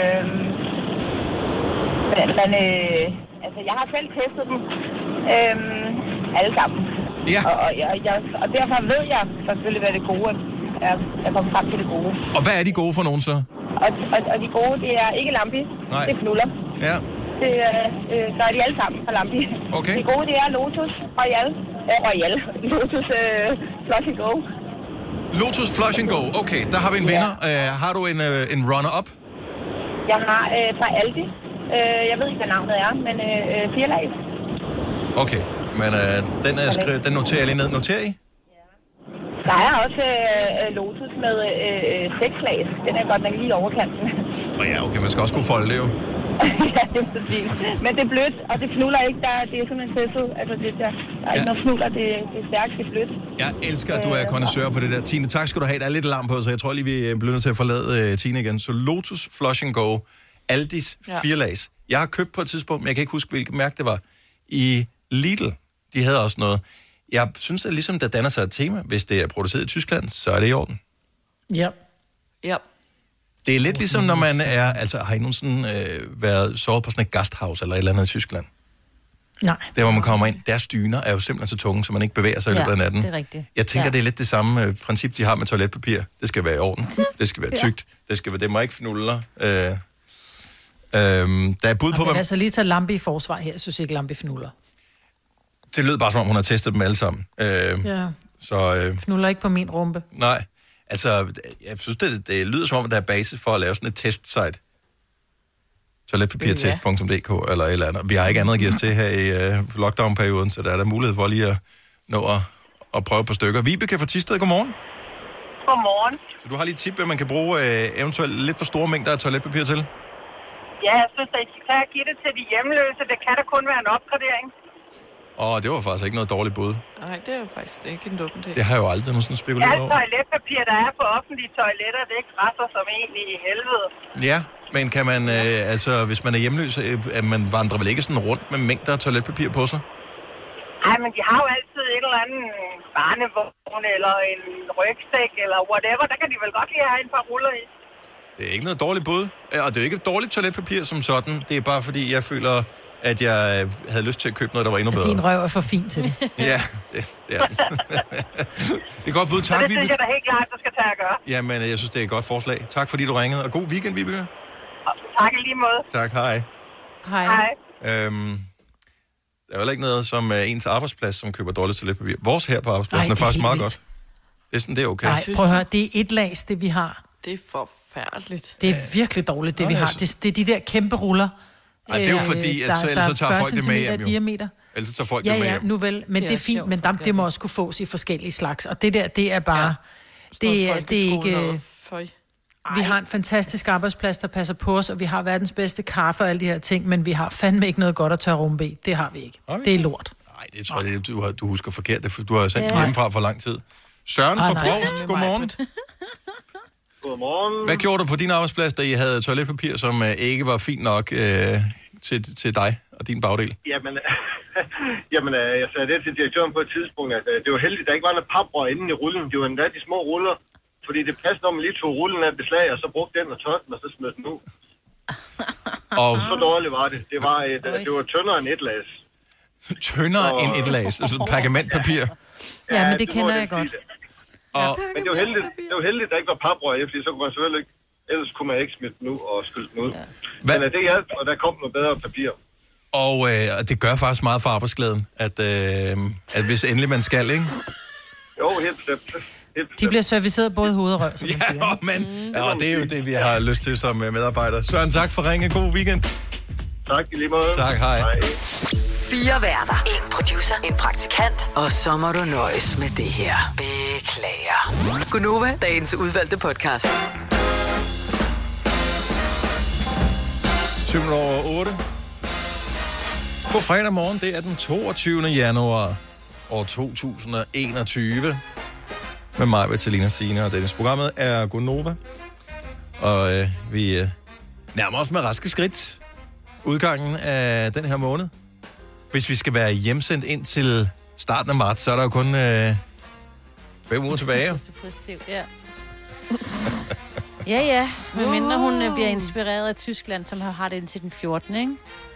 Altså, jeg har selv testet dem alle sammen. Ja. Og derfor ved jeg selvfølgelig, hvad det gode er. Jeg kommer frem til det gode. Og hvad er de gode for nogen så? Og de gode, det er ikke Lambi. Nej. Det er Fnuller. Ja. Så er de alle sammen fra Lambi. Okay. De gode, det er Lotus Royal. Lotus Flush and Go. Lotus Flush and Go. Okay, der har vi en vinder. Har du en runner-up? Jeg har fra Aldi. Jeg ved ikke, hvad navnet er, men 4 lag. Okay, men den noterer jeg lige ned. Noterer I? Der er også Lotus med 6 lag. Den er godt nok lige overkanten. Ja, okay, man skal også kunne folde det jo. Ja, det er præcis. Men det er blødt, og det fnuller ikke. Det er simpelthen sæsset. Altså, der er ikke noget fnuller. Det er stærkt, det er blødt. Jeg elsker, at du er kondensør på det der. Tine, tak skal du have. Der er lidt larm på, så jeg tror lige, vi bliver nødt til at forlade Tine igen. Så Lotus Flush and Go, Aldis 4 lags. Jeg har købt på et tidspunkt, men jeg kan ikke huske, hvilket mærke det var, i Lidl. De havde også noget. Jeg synes, at ligesom der danner sig et tema, hvis det er produceret i Tyskland, så er det i orden. Ja. Ja. Det er lidt ligesom, når man er... Altså, har I nogensinde været sovet på sådan et gasthaus eller et eller andet i Tyskland? Nej. Der, hvor man kommer ind, deres dyner er jo simpelthen så tunge, så man ikke bevæger sig i løbet af natten. det er rigtigt. Jeg tænker, det er lidt det samme princip, de har med toiletpapir. Det skal være i orden. Det skal være tykt. Det må ikke fnuller. Der er bud på... Men altså lige tage Lampe i forsvar her. Jeg synes ikke, Lampe fnuller. Det lød bare, som om hun har testet dem alle sammen. Fnuller ikke på min rumpe. Nej. Altså, jeg synes, det lyder som om, at der er basis for at lave sådan et testsite. Toiletpapirtest.dk eller et eller andet. Vi har ikke andet at give os til her i lockdown-perioden, så der er der mulighed for lige at nå at prøve på stykker. Vibeke fra Thisted, godmorgen. Godmorgen. Så du har lige et tip, at man kan bruge eventuelt lidt for store mængder af toiletpapir til? Ja, jeg synes, at I kan give det til de hjemløse. Det kan da kun være en opgradering. Det var faktisk ikke noget dårligt bud. Nej, det er jo faktisk ikke en dum ting. Det har jeg jo aldrig nogen sådan spekuleret over. Alt toiletpapir, der er på offentlige toiletter, det ikke græsser som egentlig i helvede. Ja, men kan man, hvis man er hjemløs, man vandrer vel ikke sådan rundt med mængder af toiletpapir på sig? Nej, men de har jo altid en eller anden barnevogn eller en rygsæk eller whatever. Der kan de vel godt lige have et par ruller i. Det er ikke noget dårligt bud. Og det er jo ikke et dårligt toiletpapir som sådan. Det er bare fordi, jeg føler, at jeg havde lyst til at købe noget, der var endnu bedre. Din røv er for fin til det. Ja, det er den. Det er godt bud. Tak, Vibeke. Det synes jeg da helt klart, du skal tage at gøre. Jamen, jeg synes, det er et godt forslag. Tak, fordi du ringede. Og god weekend, Vibeke. Tak i lige måde. Tak, hej. Hej. Der er jo ikke noget som ens arbejdsplads, som køber dårligt toiletpapir. Vores her på arbejdspladsen er faktisk meget godt. Det er sådan, det er okay. Nej, prøv at høre. Det er et lags, det vi har. Det er forfærdeligt. Det er virkelig dårligt, det vi har. Det er de der kæmpe ruller. Ej, det er jo fordi, at ellers så tager folk det med hjem, jo. Diameter. Ellers så tager folk det med hjem. Nu vel. Men det er fint, men det må også kunne fås i forskellige slags. Og det der, det er bare... Det er ikke... Vi har en fantastisk arbejdsplads, der passer på os, og vi har verdens bedste kaffe og alle de her ting, men vi har fandme ikke noget godt at tørre rumbe i. Det har vi ikke. Okay. Det er lort. Nej, det tror jeg, du husker forkert. Du har jo sendt hjemmefra for lang tid. Søren fra Brovst, godmorgen. Godmorgen. Hvad gjorde du på din arbejdsplads, da I havde toiletpapir, som ikke var fint nok til dig og din bagdel? Jamen, jeg sagde det til direktøren på et tidspunkt, at det var heldigt, at der ikke var noget paprør inde i rullen. Det var endda de små ruller. Fordi det passede, når man lige tog rullen af beslag, og så brugte den og tørste den, og så smed den ud. Og så dårligt var det. Det var tyndere end et lags. Tyndere end et lags? Altså pergamentpapir? Ja, men det kender jeg godt. Men det var heldigt, at der ikke var paprør i, fordi så kunne man selvfølgelig ikke... Ellers kunne man ikke smide den ud og skylle den ud. Men det hjalp, og der kom noget bedre papir. Og det gør faktisk meget for arbejdsglæden, at hvis endelig man skal, ikke? Jo, helt bestemt. De bliver serviceret både hoved og røv. Det er jo det, vi har lyst til som medarbejder. Søren, tak for ringe. God weekend. Tak, i lige måde. Tak, hej. 4 værter. 1 producer. 1 praktikant. Og så må du nøjes med det her. Beklager. Gunova, dagens udvalgte podcast. 7:08. God fredag morgen. Det er den 22. januar år 2021. Med mig, Vitalina Signe, og Dennis. Programmet er Gunova. Og vi nærmer os med raske skridt udgangen af den her måned. Hvis vi skal være hjemsendt ind til starten af marts, så er der jo kun 5 uger tilbage. Det er så positivt, ja. Ja. Medmindre hun bliver inspireret af Tyskland, som har det indtil den 14. Ikke?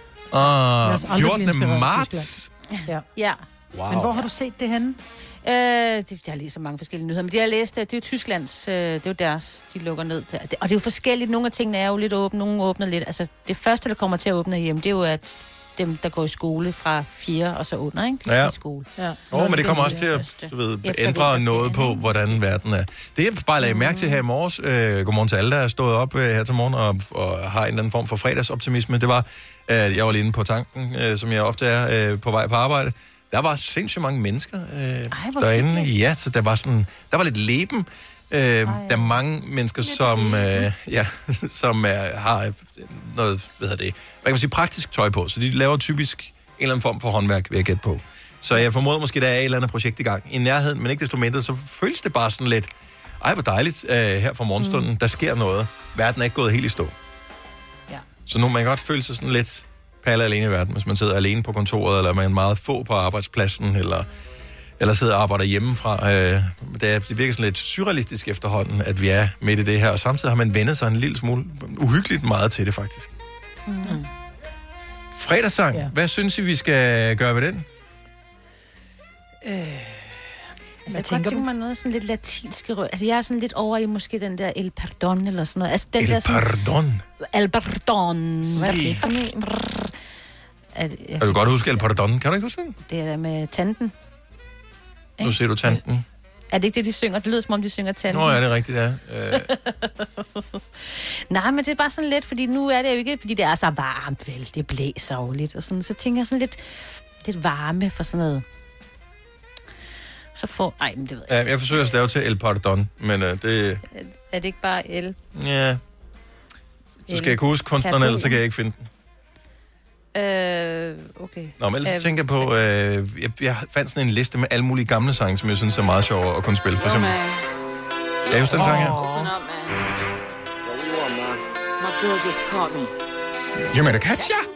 14. marts? Ja. Wow. Men hvor har du set det henne? Jeg har lige så mange forskellige nyheder, men det jeg læste, det er jo Tysklands, det er jo deres, de lukker ned til. Og det er jo forskelligt, nogle af tingene er jo lidt åbne, nogle åbner lidt. Altså det første, der kommer til at åbne hjem, det er jo, at dem, der går i skole fra 4 og så under, ikke? De skal i skole. Men det kommer også til at ændre noget på, hvordan verden er. Det jeg bare lagde mærke til her i morges, godmorgen til alle, der er stået op her til morgen og har en eller anden form for fredagsoptimisme, det var, jeg var lige inde på tanken, som jeg ofte er på vej på arbejde. Der var sindssygt mange mennesker derinde. Ja, så der var lidt leben. Der er mange mennesker, som har noget, hvad kan man sige, praktisk tøj på. Så de laver typisk en eller anden form for håndværk, vil jeg gætte på. Så jeg formoder måske, der er et eller andet projekt i gang i nærheden, men ikke desto mindre, så føles det bare sådan lidt, hvor dejligt her fra morgenstunden, der sker noget. Verden er ikke gået helt i stå. Ja. Så nu man kan godt føle sig sådan lidt Palle alene i verden, hvis man sidder alene på kontoret, eller man er meget få på arbejdspladsen, eller sidder og arbejder hjemmefra. Det virker sådan lidt surrealistisk efterhånden, at vi er midt i det her, og samtidig har man vendet sig en lille smule uhyggeligt meget til det, faktisk. Fredagssang. Ja. Hvad synes I, vi skal gøre ved den? Jeg tænker mig noget sådan lidt latinske rød. Altså, jeg er sådan lidt over i måske den der El Perdón eller sådan noget. Altså, den El der sådan, Perdón? El Perdón. Hvad er det for en? Kan du godt huske El Perdón? Kan du ikke huske den? Det er der med tanten. Nu ser du tanten. Er det ikke det, de synger? Det lyder, som om de synger tanten. Nå, ja, det er rigtigt, ja. Nej, men det er bare sådan lidt, fordi nu er det jo ikke, fordi det er så varmt, vel. Det blæser jo lidt, og sådan. Så tænker jeg sådan lidt varme for sådan noget. Så får... Ej, men det ved jeg ikke. Jeg forsøger at stave til El Perdón, men det... Er det ikke bare El? Ja. Du skal ikke huske kunstneren, ellers så kan jeg ikke finde den. Okay. Nå, men ellers tænker jeg på... jeg fandt sådan en liste med alle mulige gamle sange, som jeg synes er meget sjovere at kunne spille. For eksempel. Kan jeg huske den sang her? You made a catch, ja?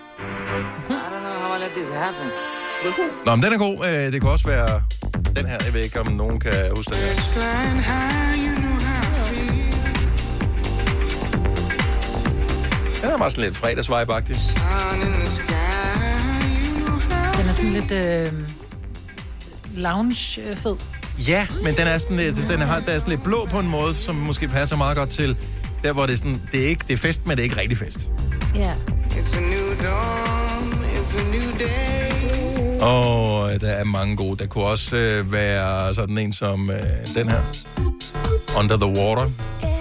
Nå, men den er god. Det kan også være den her. Jeg ved ikke, om nogen kan huske den her. Den er meget sådan lidt fredagsvibe-agtig. Den er sådan lidt lounge-fed. Ja, men den er sådan lidt, der er sådan lidt blå på en måde, som måske passer meget godt til der, hvor det er sådan, det er fest, men det er ikke rigtig fest. Ja. Og der er mange gode. Der kunne også være sådan en som den her. Under the Water.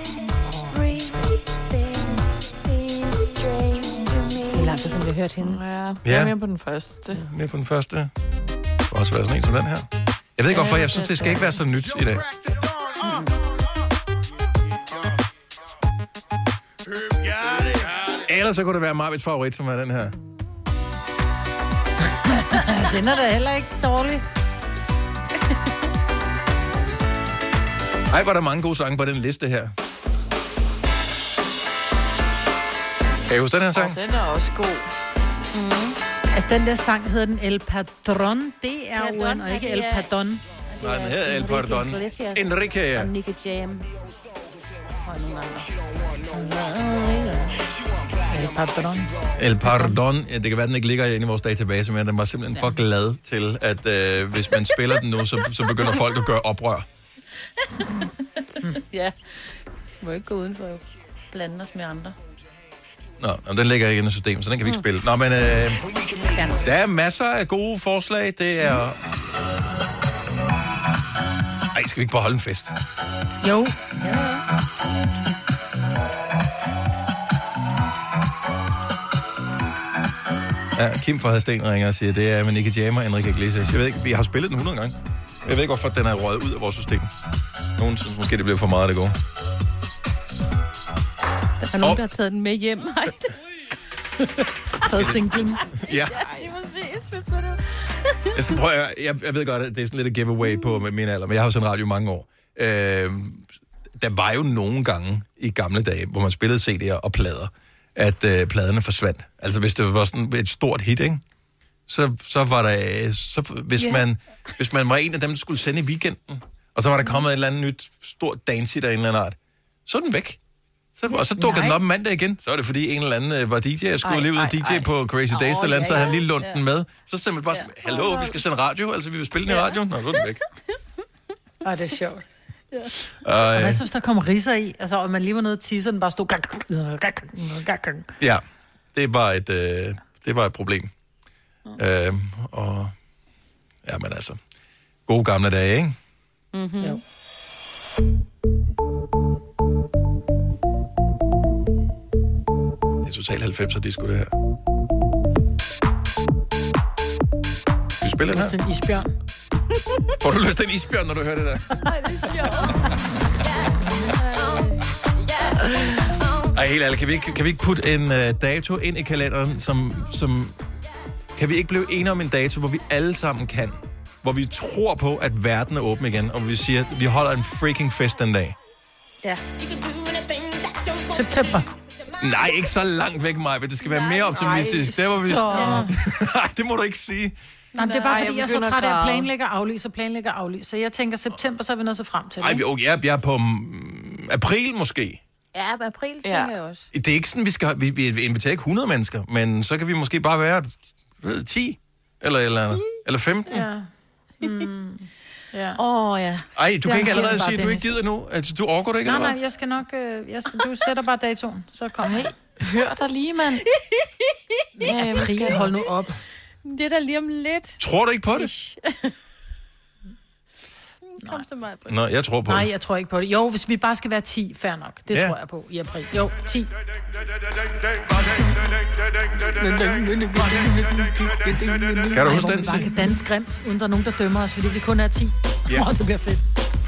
Det som vi har hørt hende. Ja, jeg er mere på den første. Mere på den første. Det kan også være sådan en som den her. Jeg ved ikke hvorfor, jeg synes, det skal ikke være så nyt i dag. Ellers så kunne det være Marvits favorit, som er den her. Den er da heller ikke dårlig. Ej, var der mange gode sange på den liste her. Kan I huske den her sang? Den er også god. Altså, den der sang hedder den El Padrón. Det er uden, og ikke El Perdón. Nej, den hedder El Perdón. Enrique, ja. Og Nicky Jam. El Padrón. El Perdón. Ja, det kan være, den ikke ligger inde i vores database, men den var simpelthen for glad til, at hvis man spiller den nu, så begynder folk at gøre oprør. Ja. Må ikke gå udenfor og blande os med andre. Nå, den ligger ikke inde i systemet, så den kan vi ikke spille. Nå, men der er masser af gode forslag. Det er... Ej, skal vi ikke bare holde en fest? Jo. Ja, Kim fra Hadsten ringer og siger, det er med Nicky Jam og Enrique Iglesias. Jeg ved ikke, vi har spillet den 100 gange. Jeg ved ikke, hvorfor den er røget ud af vores system. Nogen synes måske, det bliver for meget af det gode. Der er nogen, der har taget den med hjem. Taget singlen. Ja. Jeg ved godt, at det er sådan lidt et giveaway på med min alder, men jeg har jo sendt radio i mange år. Der var jo nogle gange i gamle dage, hvor man spillede CD'er og plader, at pladerne forsvandt. Altså hvis det var sådan et stort hit, ikke? Så var der... Hvis man var en af dem, der skulle sende i weekenden, og så var der kommet et eller andet nyt stort dance-hit af en eller anden art, så er den væk. Så dukker den op mandag igen. Så er det fordi en eller anden var DJ og skulle lige ud af DJ på Crazy Days eller andet, så havde han lige lundt den med. Så stemte man bare sådan, hallo, vi skal sende radio, altså vi vil spille den i radioen. Nå, så er den væk. Det er sjovt. Og hvad så, hvis der kommer ridser i, altså, og man lige var nede og tisse, den bare stod... Ja, det er bare et problem. Og ja, men altså, gode gamle dage, ikke? Mm-hmm. Jo. Det er totalt 90'er disco, det her. Vi spiller den her. Det er en isbjørn. Får du lyst til en isbjørn, når du hører det der? Nej, det er sjovt. Ej, helt ærligt, kan vi ikke putte en dato ind i kalenderen, som... Kan vi ikke blive enige om en dato, hvor vi alle sammen kan? Hvor vi tror på, at verden er åben igen, og vi siger, at vi holder en freaking fest den dag. Ja. September. Nej, ikke så langt væk, Maja, men det skal være mere optimistisk. Der var vi... Nej, det må du ikke sige. Nej, det er bare fordi, jeg er så træt af at planlægge og aflyse. Så jeg tænker, september, så er vi nået så frem til det. Nej, jeg er på april måske. Ja, april tænker jeg også. Det er ikke sådan, vi inviterer ikke 100 mennesker, men så kan vi måske bare være 10 eller 15. Ja. Ja. ja. Ej, du kan ikke allerede sige, at du ikke gider nu. Altså, du overgår det ikke, eller hvad? Nej, jeg skal nok... du sætter bare datoen, så kom her. Hør dig lige, mand. Ja, hold nu op. Det er da lige om lidt. Tror du ikke på det? Kom til mig. Nå, jeg tror på det. Nej, jeg tror ikke på det. Jo, hvis vi bare skal være 10, fair nok. Det tror jeg på i april. Jo, 10. Kan du huske den? Vi bare kan danse grimt, uden der er nogen, der dømmer os, fordi vi kun er 10. Ja. Det bliver fedt.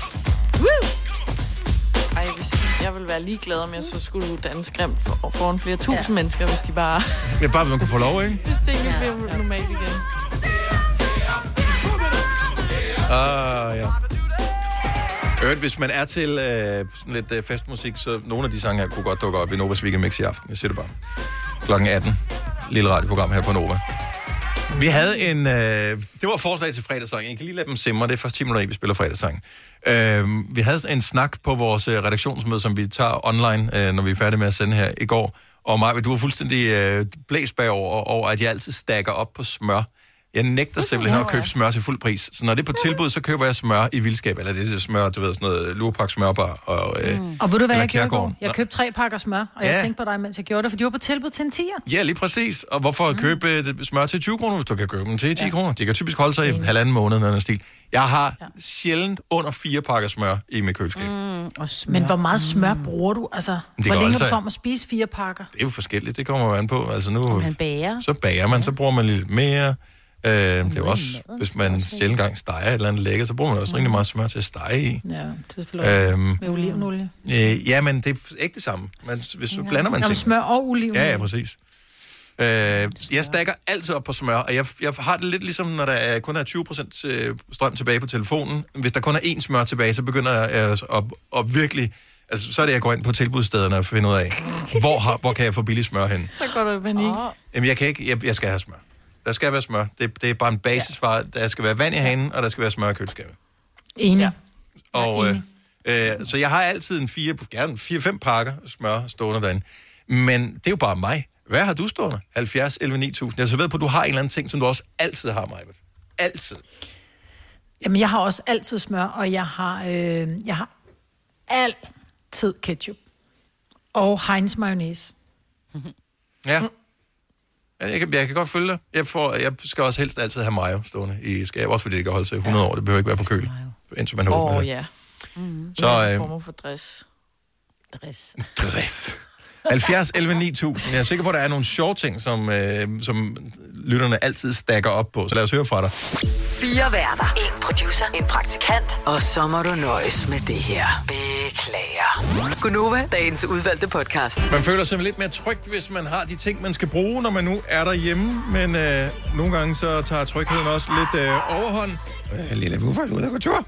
Ej, jeg ville være ligeglad, om jeg så skulle danse grimt foran flere tusind mennesker, hvis de bare... Ja, bare hvis man kunne få lov, ikke? Hvis tingene bliver normalt igen. Ja. Hvis man er til sådan lidt festmusik, så nogle af de sange her kunne godt dukke op i Novas Weekend Mix i aften. Jeg siger det bare. Klokken 18. Lille radioprogram her på Nova. Vi havde en... det var forslag til fredagssang. Jeg kan lige lade dem simre. Det er først 10 minutter, vi spiller fredagssang. Vi havde en snak på vores redaktionsmøde, som vi tager online, når vi er færdige med at sende her i går. Og Maja, du var fuldstændig blæst bagover over, at jeg altid stakker op på smør. Jeg nægter simpelthen at købe smør til fuld pris. Så når det er på tilbud, så køber jeg smør i vildskab. Eller det er smør, du ved, sådan noget Lurpak smørbar. Og ved du hvad, jeg gjorde? Jeg købte 3 pakker smør, og jeg tænkte på dig, mens jeg gjorde det, for de var på tilbud til en 10'er. Ja, lige præcis. Og hvorfor købe smør til 20 kroner, hvis du kan købe dem til 10 kroner? De kan typisk holde sig i 1,5 måned, når den stil. Jeg har sjældent under 4 pakker smør i mit køleskab. Men hvor meget smør bruger du? Altså, hvor længe er du om at spise 4 pakker? Det er jo forskelligt, det kommer jo an på. Altså nu, man bager. Så bager man, så bruger man lidt mere. Det er jo også, hvis man sjældent gang steger et eller andet lækker, så bruger man også rigtig meget smør til at stege i. Ja, det er selvfølgelig med olivenolie. Ja, men det er ikke det samme. Hvis så blander man ting. Smør og olivenolie. Ja, præcis. Jeg stakker altid op på smør, og jeg har det lidt ligesom, når der kun er 20% strøm tilbage på telefonen. Hvis der kun er 1 smør tilbage, så begynder jeg at virkelig... Altså, så er det, jeg går ind på tilbudsstederne og finder ud af, hvor kan jeg få billig smør hen. Så går du i panik. Jamen, jeg kan ikke... Jeg skal have smør. Der skal være smør. Det er bare en basisvare. Der skal være vand i hanen, og der skal være smør i køleskabet. Enig. Ja. Og, så jeg har altid 4-5 pakker smør stående derinde. Men det er jo bare mig. Hvad har du stående? 70, 11, 9000. Jeg så ved på, at du har en eller anden ting, som du også altid har, Majbert. Altid. Jamen, jeg har også altid smør, og jeg har altid ketchup. Og Heinz mayonnaise. Ja. Jeg kan godt følge dig. Jeg skal også helst altid have mayo stående i skab, også fordi det kan holde sig 100 år. Det behøver ikke være på køl, indtil man åbner det. Ja. Så former for dress. Dress. 70, 11, 9000. Jeg er sikker på, at der er nogle sjove ting, som lytterne altid stakker op på. Så lad os høre fra dig. 4 værter. 1 producer. 1 praktikant. Og så må du nøjes med det her. Beklager. Gunova, dagens udvalgte podcast. Man føler sig lidt mere tryg, hvis man har de ting, man skal bruge, når man nu er derhjemme. Men nogle gange så tager trygheden også lidt overhånd. Lille, hvorfor er du ude at gå tur?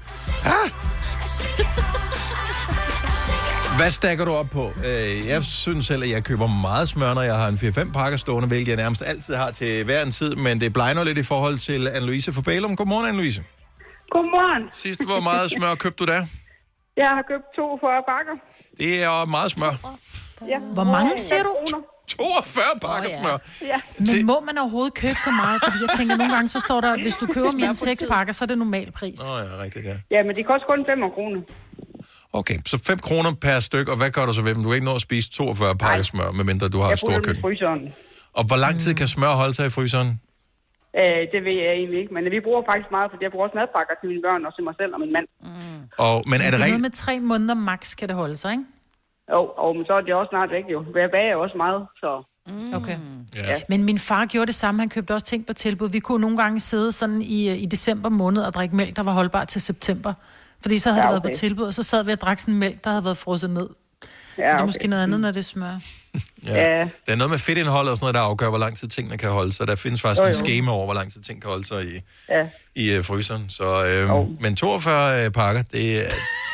Hvad stakker du op på? Jeg synes selv, at jeg køber meget smør, når jeg har en 4-5 pakker stående, hvilket jeg nærmest altid har til hver en tid, men det blegner lidt i forhold til Anne-Louise fra Bælum. Godmorgen, Anne-Louise. Godmorgen. Sidst, hvor meget smør købte du der? Jeg har købt 42 pakker. Det er meget smør. Ja. Hvor mange siger du? 42 pakker smør. Ja. Men må man overhovedet købe så meget? Fordi jeg tænker, nogle gange så står der, hvis du køber mere end 6 pakker, så er det normal pris. Ja, rigtigt, ja. Ja, men det koster kun 5 kroner. Okay, så 5 kroner per styk, og hvad gør du så ved dem? Du kan ikke nå at spise 42 pakker smør, medmindre du har et stort køkken. Jeg bruger dem i fryseren. Og hvor lang tid kan smør holde sig i fryseren? Det ved jeg egentlig ikke, men vi bruger faktisk meget, fordi jeg bruger også madpakker til mine børn, og til mig selv og min mand. Men er det noget med 3 måneder max kan det holde sig, ikke? Jo, men så er det også snart væk jo. Jeg bager også meget, så... Okay. Ja. Men min far gjorde det samme. Han købte også ting på tilbud. Vi kunne nogle gange sidde sådan i december måned og drikke mælk, der var holdbart til september. Fordi så havde det været på tilbud, og så sad vi og drak sådan en mælk, der havde været frosset ned. Ja, okay. Det er måske noget andet, når det smør. Ja. Det er noget med fedtindhold og sådan noget, der afgør, hvor lang tid tingene kan holde sig. Der findes faktisk en skema over, hvor lang tid ting kan holde sig i fryseren. Så, men 42 pakker, det er...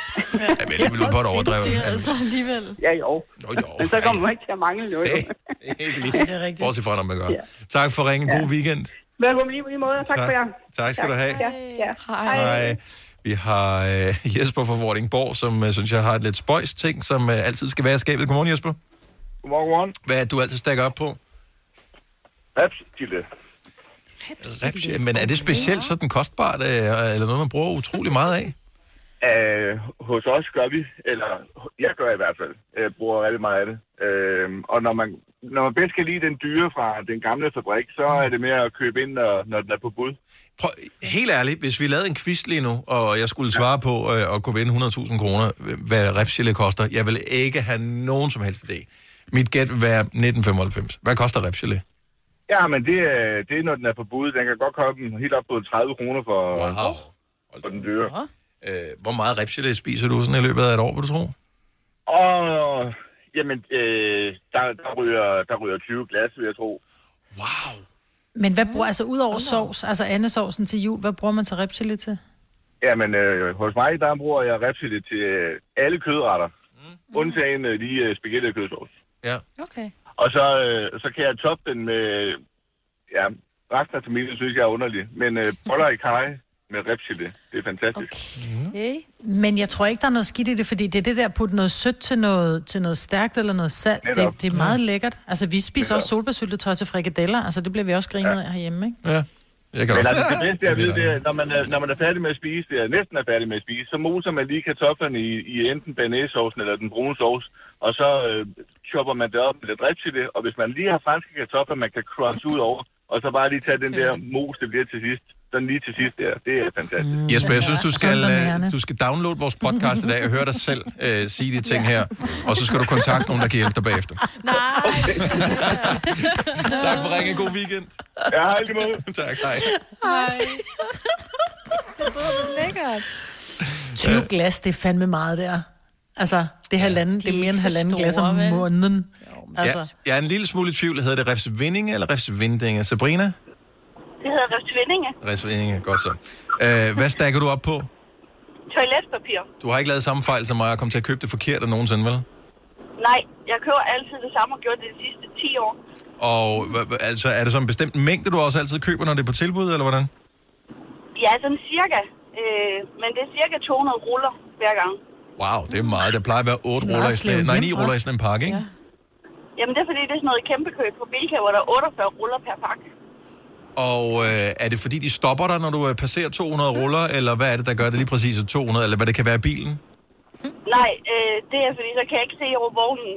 Ja, men alligevel ude på et overdrevet. Altså alligevel. Ja, jo. Men så kommer man ikke til at mangle noget. Ikke lige. Det er rigtigt. Bortset fra, når man gør. Tak for ringen. God weekend. Velkommen lige måde. Tak for jer. Tak skal du have. Ja. Hej. Vi har Jesper fra Vordingborg, som synes jeg har et lidt spøjs ting, som altid skal være i skabet. Godmorgen, Jesper. Godmorgen. Hvad er det, du altid stakker op på? Repsile. Men er det specielt sådan kostbart, eller noget, man bruger utrolig meget af? Hos os gør vi, eller jeg gør i hvert fald. Jeg bruger rigtig meget af det. Og når man bedst kan lide den dyre fra den gamle fabrik, så er det med at købe ind, når den er på bud. Prøv, helt ærligt, hvis vi lavede en quiz lige nu, og jeg skulle svare på at kunne vinde 100.000 kroner, hvad repsgelé koster, jeg vil ikke have nogen som helst idé. Mit gæt vil være 1995. Hvad koster repsgelé? Ja, men det er, når den er på bud. Den kan godt komme helt op på 30 kroner for den dyre. Hvor meget repsgelé spiser du sådan i løbet af et år, vil du tro? Jamen, der ryger 20 glas, vil jeg tro. Wow! Men hvad bruger, altså ud over sovs, altså andesovsen til jul, hvad bruger man til repsgelé til? Jamen, hos mig, der bruger jeg repsgelé til alle kødretter. Undtagen lige spaghetti og kødsovs. Ja. Okay. Og så kan jeg toppe den med, resten af familien synes jeg er underlig. Men boller i kaj med repsgelé, det er fantastisk. Okay. Men jeg tror ikke, der er noget skidt i det, fordi det er det der at putte noget sødt til noget stærkt eller noget salt. Det er meget lækkert. Altså, vi spiser også solbærsyltetøj til frikadeller. Altså, det bliver vi også grinet af herhjemme, ikke? Ja. Men altså, det bedste jeg ved, det er, når man er færdig med at spise, det er næsten er færdig med at spise, så moser man lige kartoflerne i enten bearnaisesaucen eller den brune sovs, og så chopper man det op med lidt repsgelé, og hvis man lige har franske kartofler, man kan crunch ud over, og så bare lige tage den der mos, det bliver til sidst. Den lige til sidst der, det er fantastisk. Jesper, jeg synes, du skal downloade vores podcast i dag og høre dig selv sige de ting her, og så skal du kontakte nogen, der kan hjælpe dig bagefter. Nej. Tak for ringen. God weekend. Ja, hej lige måde. Tak, hej. Hej. Det er både lækkert. 20 glas, det er fandme meget der. Altså, det er halvanden, det er mere end halvanden glas om måneden. Altså. Jeg er en lille smule i tvivl. Hedder det Refsvindinge eller Refsvindinge? Sabrina? Det hedder Refsvindinge. Refsvindinge, godt så. Hvad stakker du op på? Toiletpapir. Du har ikke lavet samme fejl som mig og kommet til at købe det forkert af nogensinde, vel? Nej, jeg køber altid det samme og gjort det de sidste 10 år. Og altså, er det så en bestemt mængde, du også altid køber, når det er på tilbud, eller hvordan? Ja, sådan cirka. Men det er cirka 200 ruller hver gang. Wow, det er meget. Der plejer at være 8 ruller i sådan, 9 ruller i sådan en pakke, ikke? Ja. Jamen, det er fordi, det er sådan noget kæmpe køb på Bilka, hvor der er 48 ruller per pakke. Og er det fordi, de stopper dig, når du passerer 200 ruller, eller hvad er det, der gør det lige præcis 200, eller hvad det kan være i bilen? Nej, det er fordi, så kan jeg ikke se over vognen.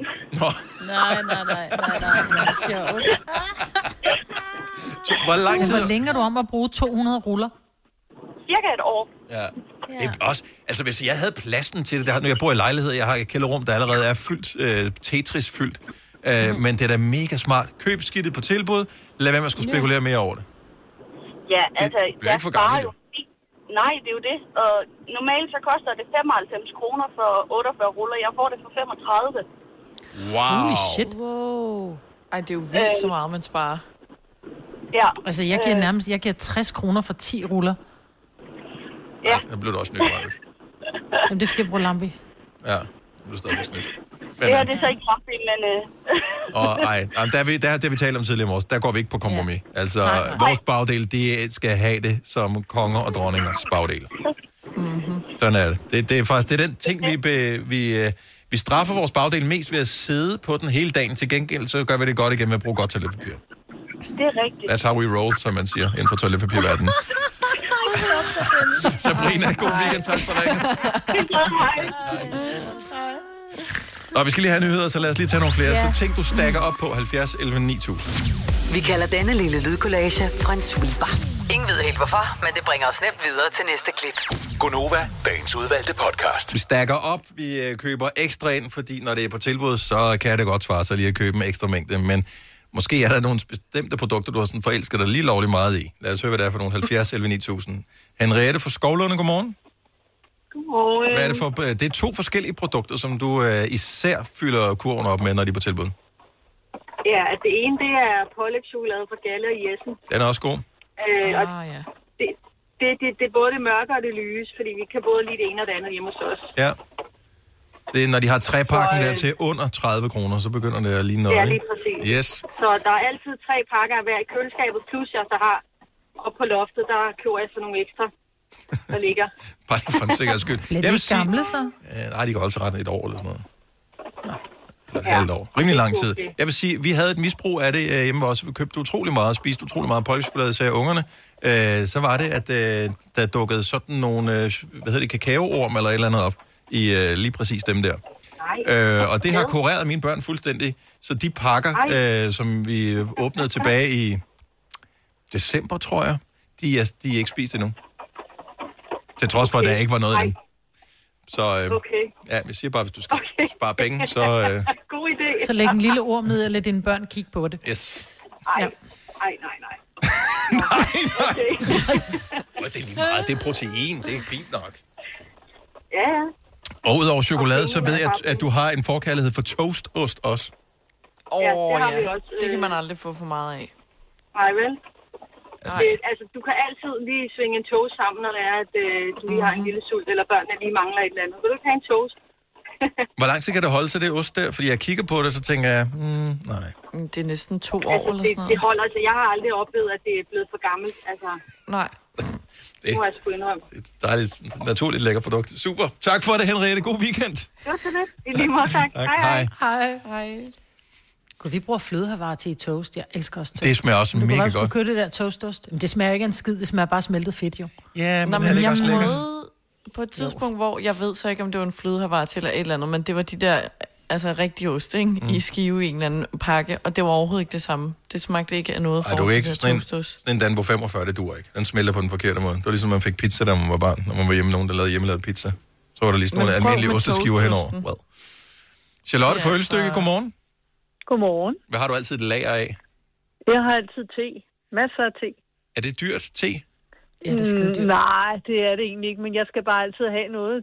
Nej. Hvor lang tid? Hvor længe er du om at bruge 200 ruller? Cirka et år. Ja. Det er også, altså hvis jeg havde pladsen til det, når jeg bor i lejlighed, jeg har et kælderrum, der allerede er fyldt, Tetris-fyldt, men det er da mega smart. Køb skidtet på tilbud, lad være med at skulle spekulere mere over det. Ja, altså, jeg ikke for gammel, jo. Nej, det er jo det. Og normalt så koster det 95 kroner for 48 ruller. Jeg får det for 35. Wow. Holy shit. Wow. Ej, det er jo vildt så meget, man sparer. Ja. Altså, jeg giver 60 kroner for 10 ruller. Ja. Der blev det også nyt, Marvitt. Jamen, det er fordi, jeg bruger lampe. Ja, det blev stadigvæk snydt. Det her, det er så ikke kraftigt, men... Det vi talte om tidligere morges, der går vi ikke på kompromis. Ja. Altså, vores bagdel, de skal have det som konger og dronningers bagdel. Mm-hmm. Sådan er det. Det er faktisk det er den ting, vi straffer vores bagdel mest ved at sidde på den hele dagen. Til gengæld, så gør vi det godt igen med at bruge godt toiletpapir. Det er rigtigt. That's how we roll, som man siger, inden for toiletpapirverdenen. Sabrina, god weekend. Tak for ringen. Og vi skal lige have nyheder, så lad os lige tage nogle flere. Så tænk, du stakker op på 70 11 9000. Vi kalder denne lille lydkollage en sweeper. Ingen ved helt hvorfor, men det bringer os nemt videre til næste klip. Gonova, dagens udvalgte podcast. Vi stakker op, vi køber ekstra ind, fordi når det er på tilbud, så kan det godt svare sig lige at købe en ekstra mængde. Men måske er der nogle bestemte produkter, du har sådan forelsket dig lige lovligt meget i. Lad os høre, hvad det er for nogle 70 11 9000. Henriette fra Skovlunde, godmorgen. Godmorgen. Hvad er det for? Det er 2 forskellige produkter, som du især fylder kurven op med, når de er på tilbud. Ja, det ene, det er pålægschokolade fra Galle og Jessen. Den er også god. Og det er både det mørke og det lyse, fordi vi kan både lide det ene og det andet hjemme hos os. Ja. Det er, når de har træpakken der til under 30 kroner, så begynder det at ligne noget. Ja, lige præcis. Yes. Så der er altid 3 pakker af hver i køleskabet, plus jeg så har. Og på loftet, der køber jeg så nogle ekstra, der ligger. Bare for en sikkerheds skyld. Bliver de gamle så? Nej, de kan også ret et år eller sådan noget. Eller et halvt år. Rimelig lang tid. Jeg vil sige, vi havde et misbrug af det hjemme også. Vi købte utrolig meget og spiste utrolig meget polkchokolade, sagde ungerne. Så var det, at der dukkede sådan nogle, kakaoorm eller et eller andet op i lige præcis dem der. Og det har kureret mine børn fuldstændig. Så de pakker, som vi åbnede tilbage i december, tror jeg, de er ikke spist endnu. Til trods for, at der ikke var noget af dem. Så ja, jeg siger bare, hvis du skal spare penge, så... God idé. Så læg en lille orm ned og lad dine børn kigge på det. Yes. Nej. Okay. Det er lige meget. Det er protein. Det er fint nok. Ja. Og udover chokolade, så ved jeg, at du har en forkærlighed for toastost også. Ja, det har vi også. Det kan man aldrig få for meget af. Nej, vel? Altså, du kan altid lige svinge en toast sammen, når det er, at du lige har en lille sult, eller børnene lige mangler et eller andet. Vil du ikke have en toast? Hvor lang tid kan det holde sig, det ost der? Fordi jeg kigger på det, så tænker jeg, nej. Det er næsten 2 år eller sådan noget. Det holder, altså, jeg har aldrig oplevet, at det er blevet for gammelt. Altså, nej. Det må jeg sgu indrømme. Det er et dejligt, naturligt lækker produkt. Super. Tak for det, Henriette. God weekend. Det var så det. I lige måde, tak. Hej. Gud, vi bruger flødehavar til i toast. Jeg elsker også toast. Det smager også mega godt. Du kan købe det der toastost. Men det smager ikke en skid. Det smager bare smeltet fedt, jo. Ja, men det er også lækkert. På et tidspunkt, hvor jeg ved så ikke, om det var en flødehavar til eller et eller andet, men det var de der rigtige ost, ikke? I skive i en eller anden pakke, og det var overhovedet ikke det samme. Det smagte ikke af noget for du ikke sådan en Danbo 45, det duer ikke. Den smelter på den forkerte måde. Det var ligesom, man fik pizza, da man var barn, når man var hjemme, nogen, der lavede hjemmelavet pizza. Så var der lige nogle almindelige osteskiver henover. Well. Charlotte fra Ølstykke, godmorgen. Godmorgen. Hvad har du altid et lager af? Jeg har altid te. Masser af te. Er det dyrt, te? Ja, det skal dyrt. Nej, det er det egentlig ikke, men jeg skal bare altid have noget.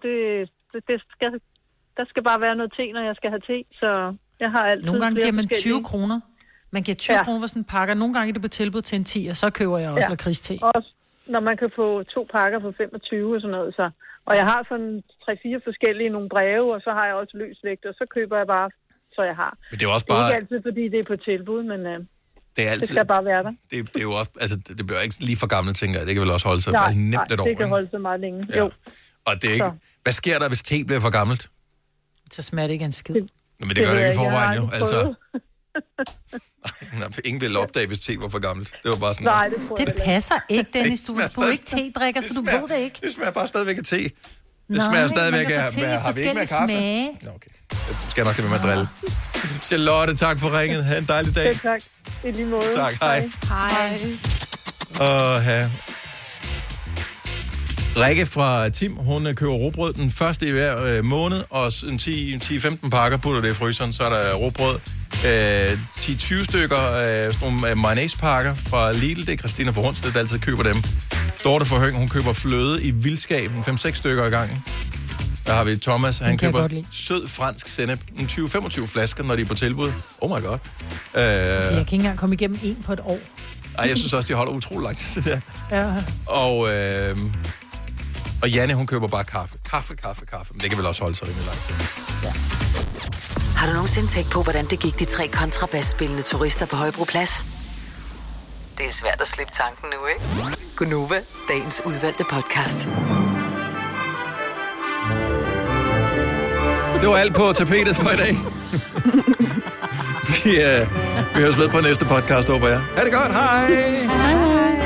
Der skal bare være noget te, når jeg skal have te, så jeg har altid... Nogle gange giver man 20 kroner. Man giver 20 kroner for sådan en pakke, nogle gange er det på tilbud til en 10, og så køber jeg også lakridste. Også når man kan få 2 pakker for 25 og sådan noget, så... Og jeg har sådan 3-4 forskellige nogle breve, og så har jeg også løsvægt, og så køber jeg bare, så jeg har. Men det er også bare... Ikke altid, fordi det er på tilbud, men det er altid... det skal bare være der. Det er jo også... Altså, det bliver ikke lige for gammelt, tænker jeg. Det kan vel også holde sig nemt et år, det kan holde sig meget længe. Ja. Jo. Og det er ikke... Hvad sker der, hvis te bliver for gammelt? Så smager det ikke en skid. Men det gør det ikke i forvejen, jo. Altså... Ingen ville opdage, hvis te var for gammelt. Det var bare sådan... Nej, det passer ikke, Dennis. Du er ikke te-drikker, så du ved det ikke. Det smager bare stadigvæk af te. Det Nej, smager stadigvæk af... Har vi ikke mere kaffe? Smage. Nå, okay. Jeg skal nok lade med at drille. Charlotte, tak for ringet. Ha' en dejlig dag. Ja, tak. I lige måde. Tak, hej. Hej. Rikke fra Tim, hun køber rugbrød den første i hver måned, og 10-15 pakker putter det i fryseren, så er der rugbrød. 10-20 stykker sådan nogle mayonnaise-pakker fra Lidl, det er Christina fra Hornsted, der altid køber dem. Dorte fra Høng, hun køber fløde i vildskab, 5-6 stykker ad gangen. Der har vi Thomas, han køber sød fransk sennep, 20-25 flasker, når de er på tilbud. Oh my god. Jeg kan ikke engang komme igennem en på et år. Ej, jeg synes også, de holder utrolig lang tid der. Ja. Og Janne, hun køber bare kaffe. Kaffe. Men det kan vel også holde sig rimelig lang tid. Ja. Har du nogensinde tænkt på, hvordan det gik de 3 kontrabasspillende turister på Højbroplads? Det er svært at slippe tanken nu, ikke? Gunova, dagens udvalgte podcast. Det var alt på tapetet for i dag. Vi høres ved på næste podcast, håber jeg. Ha' det godt, hej! Hej.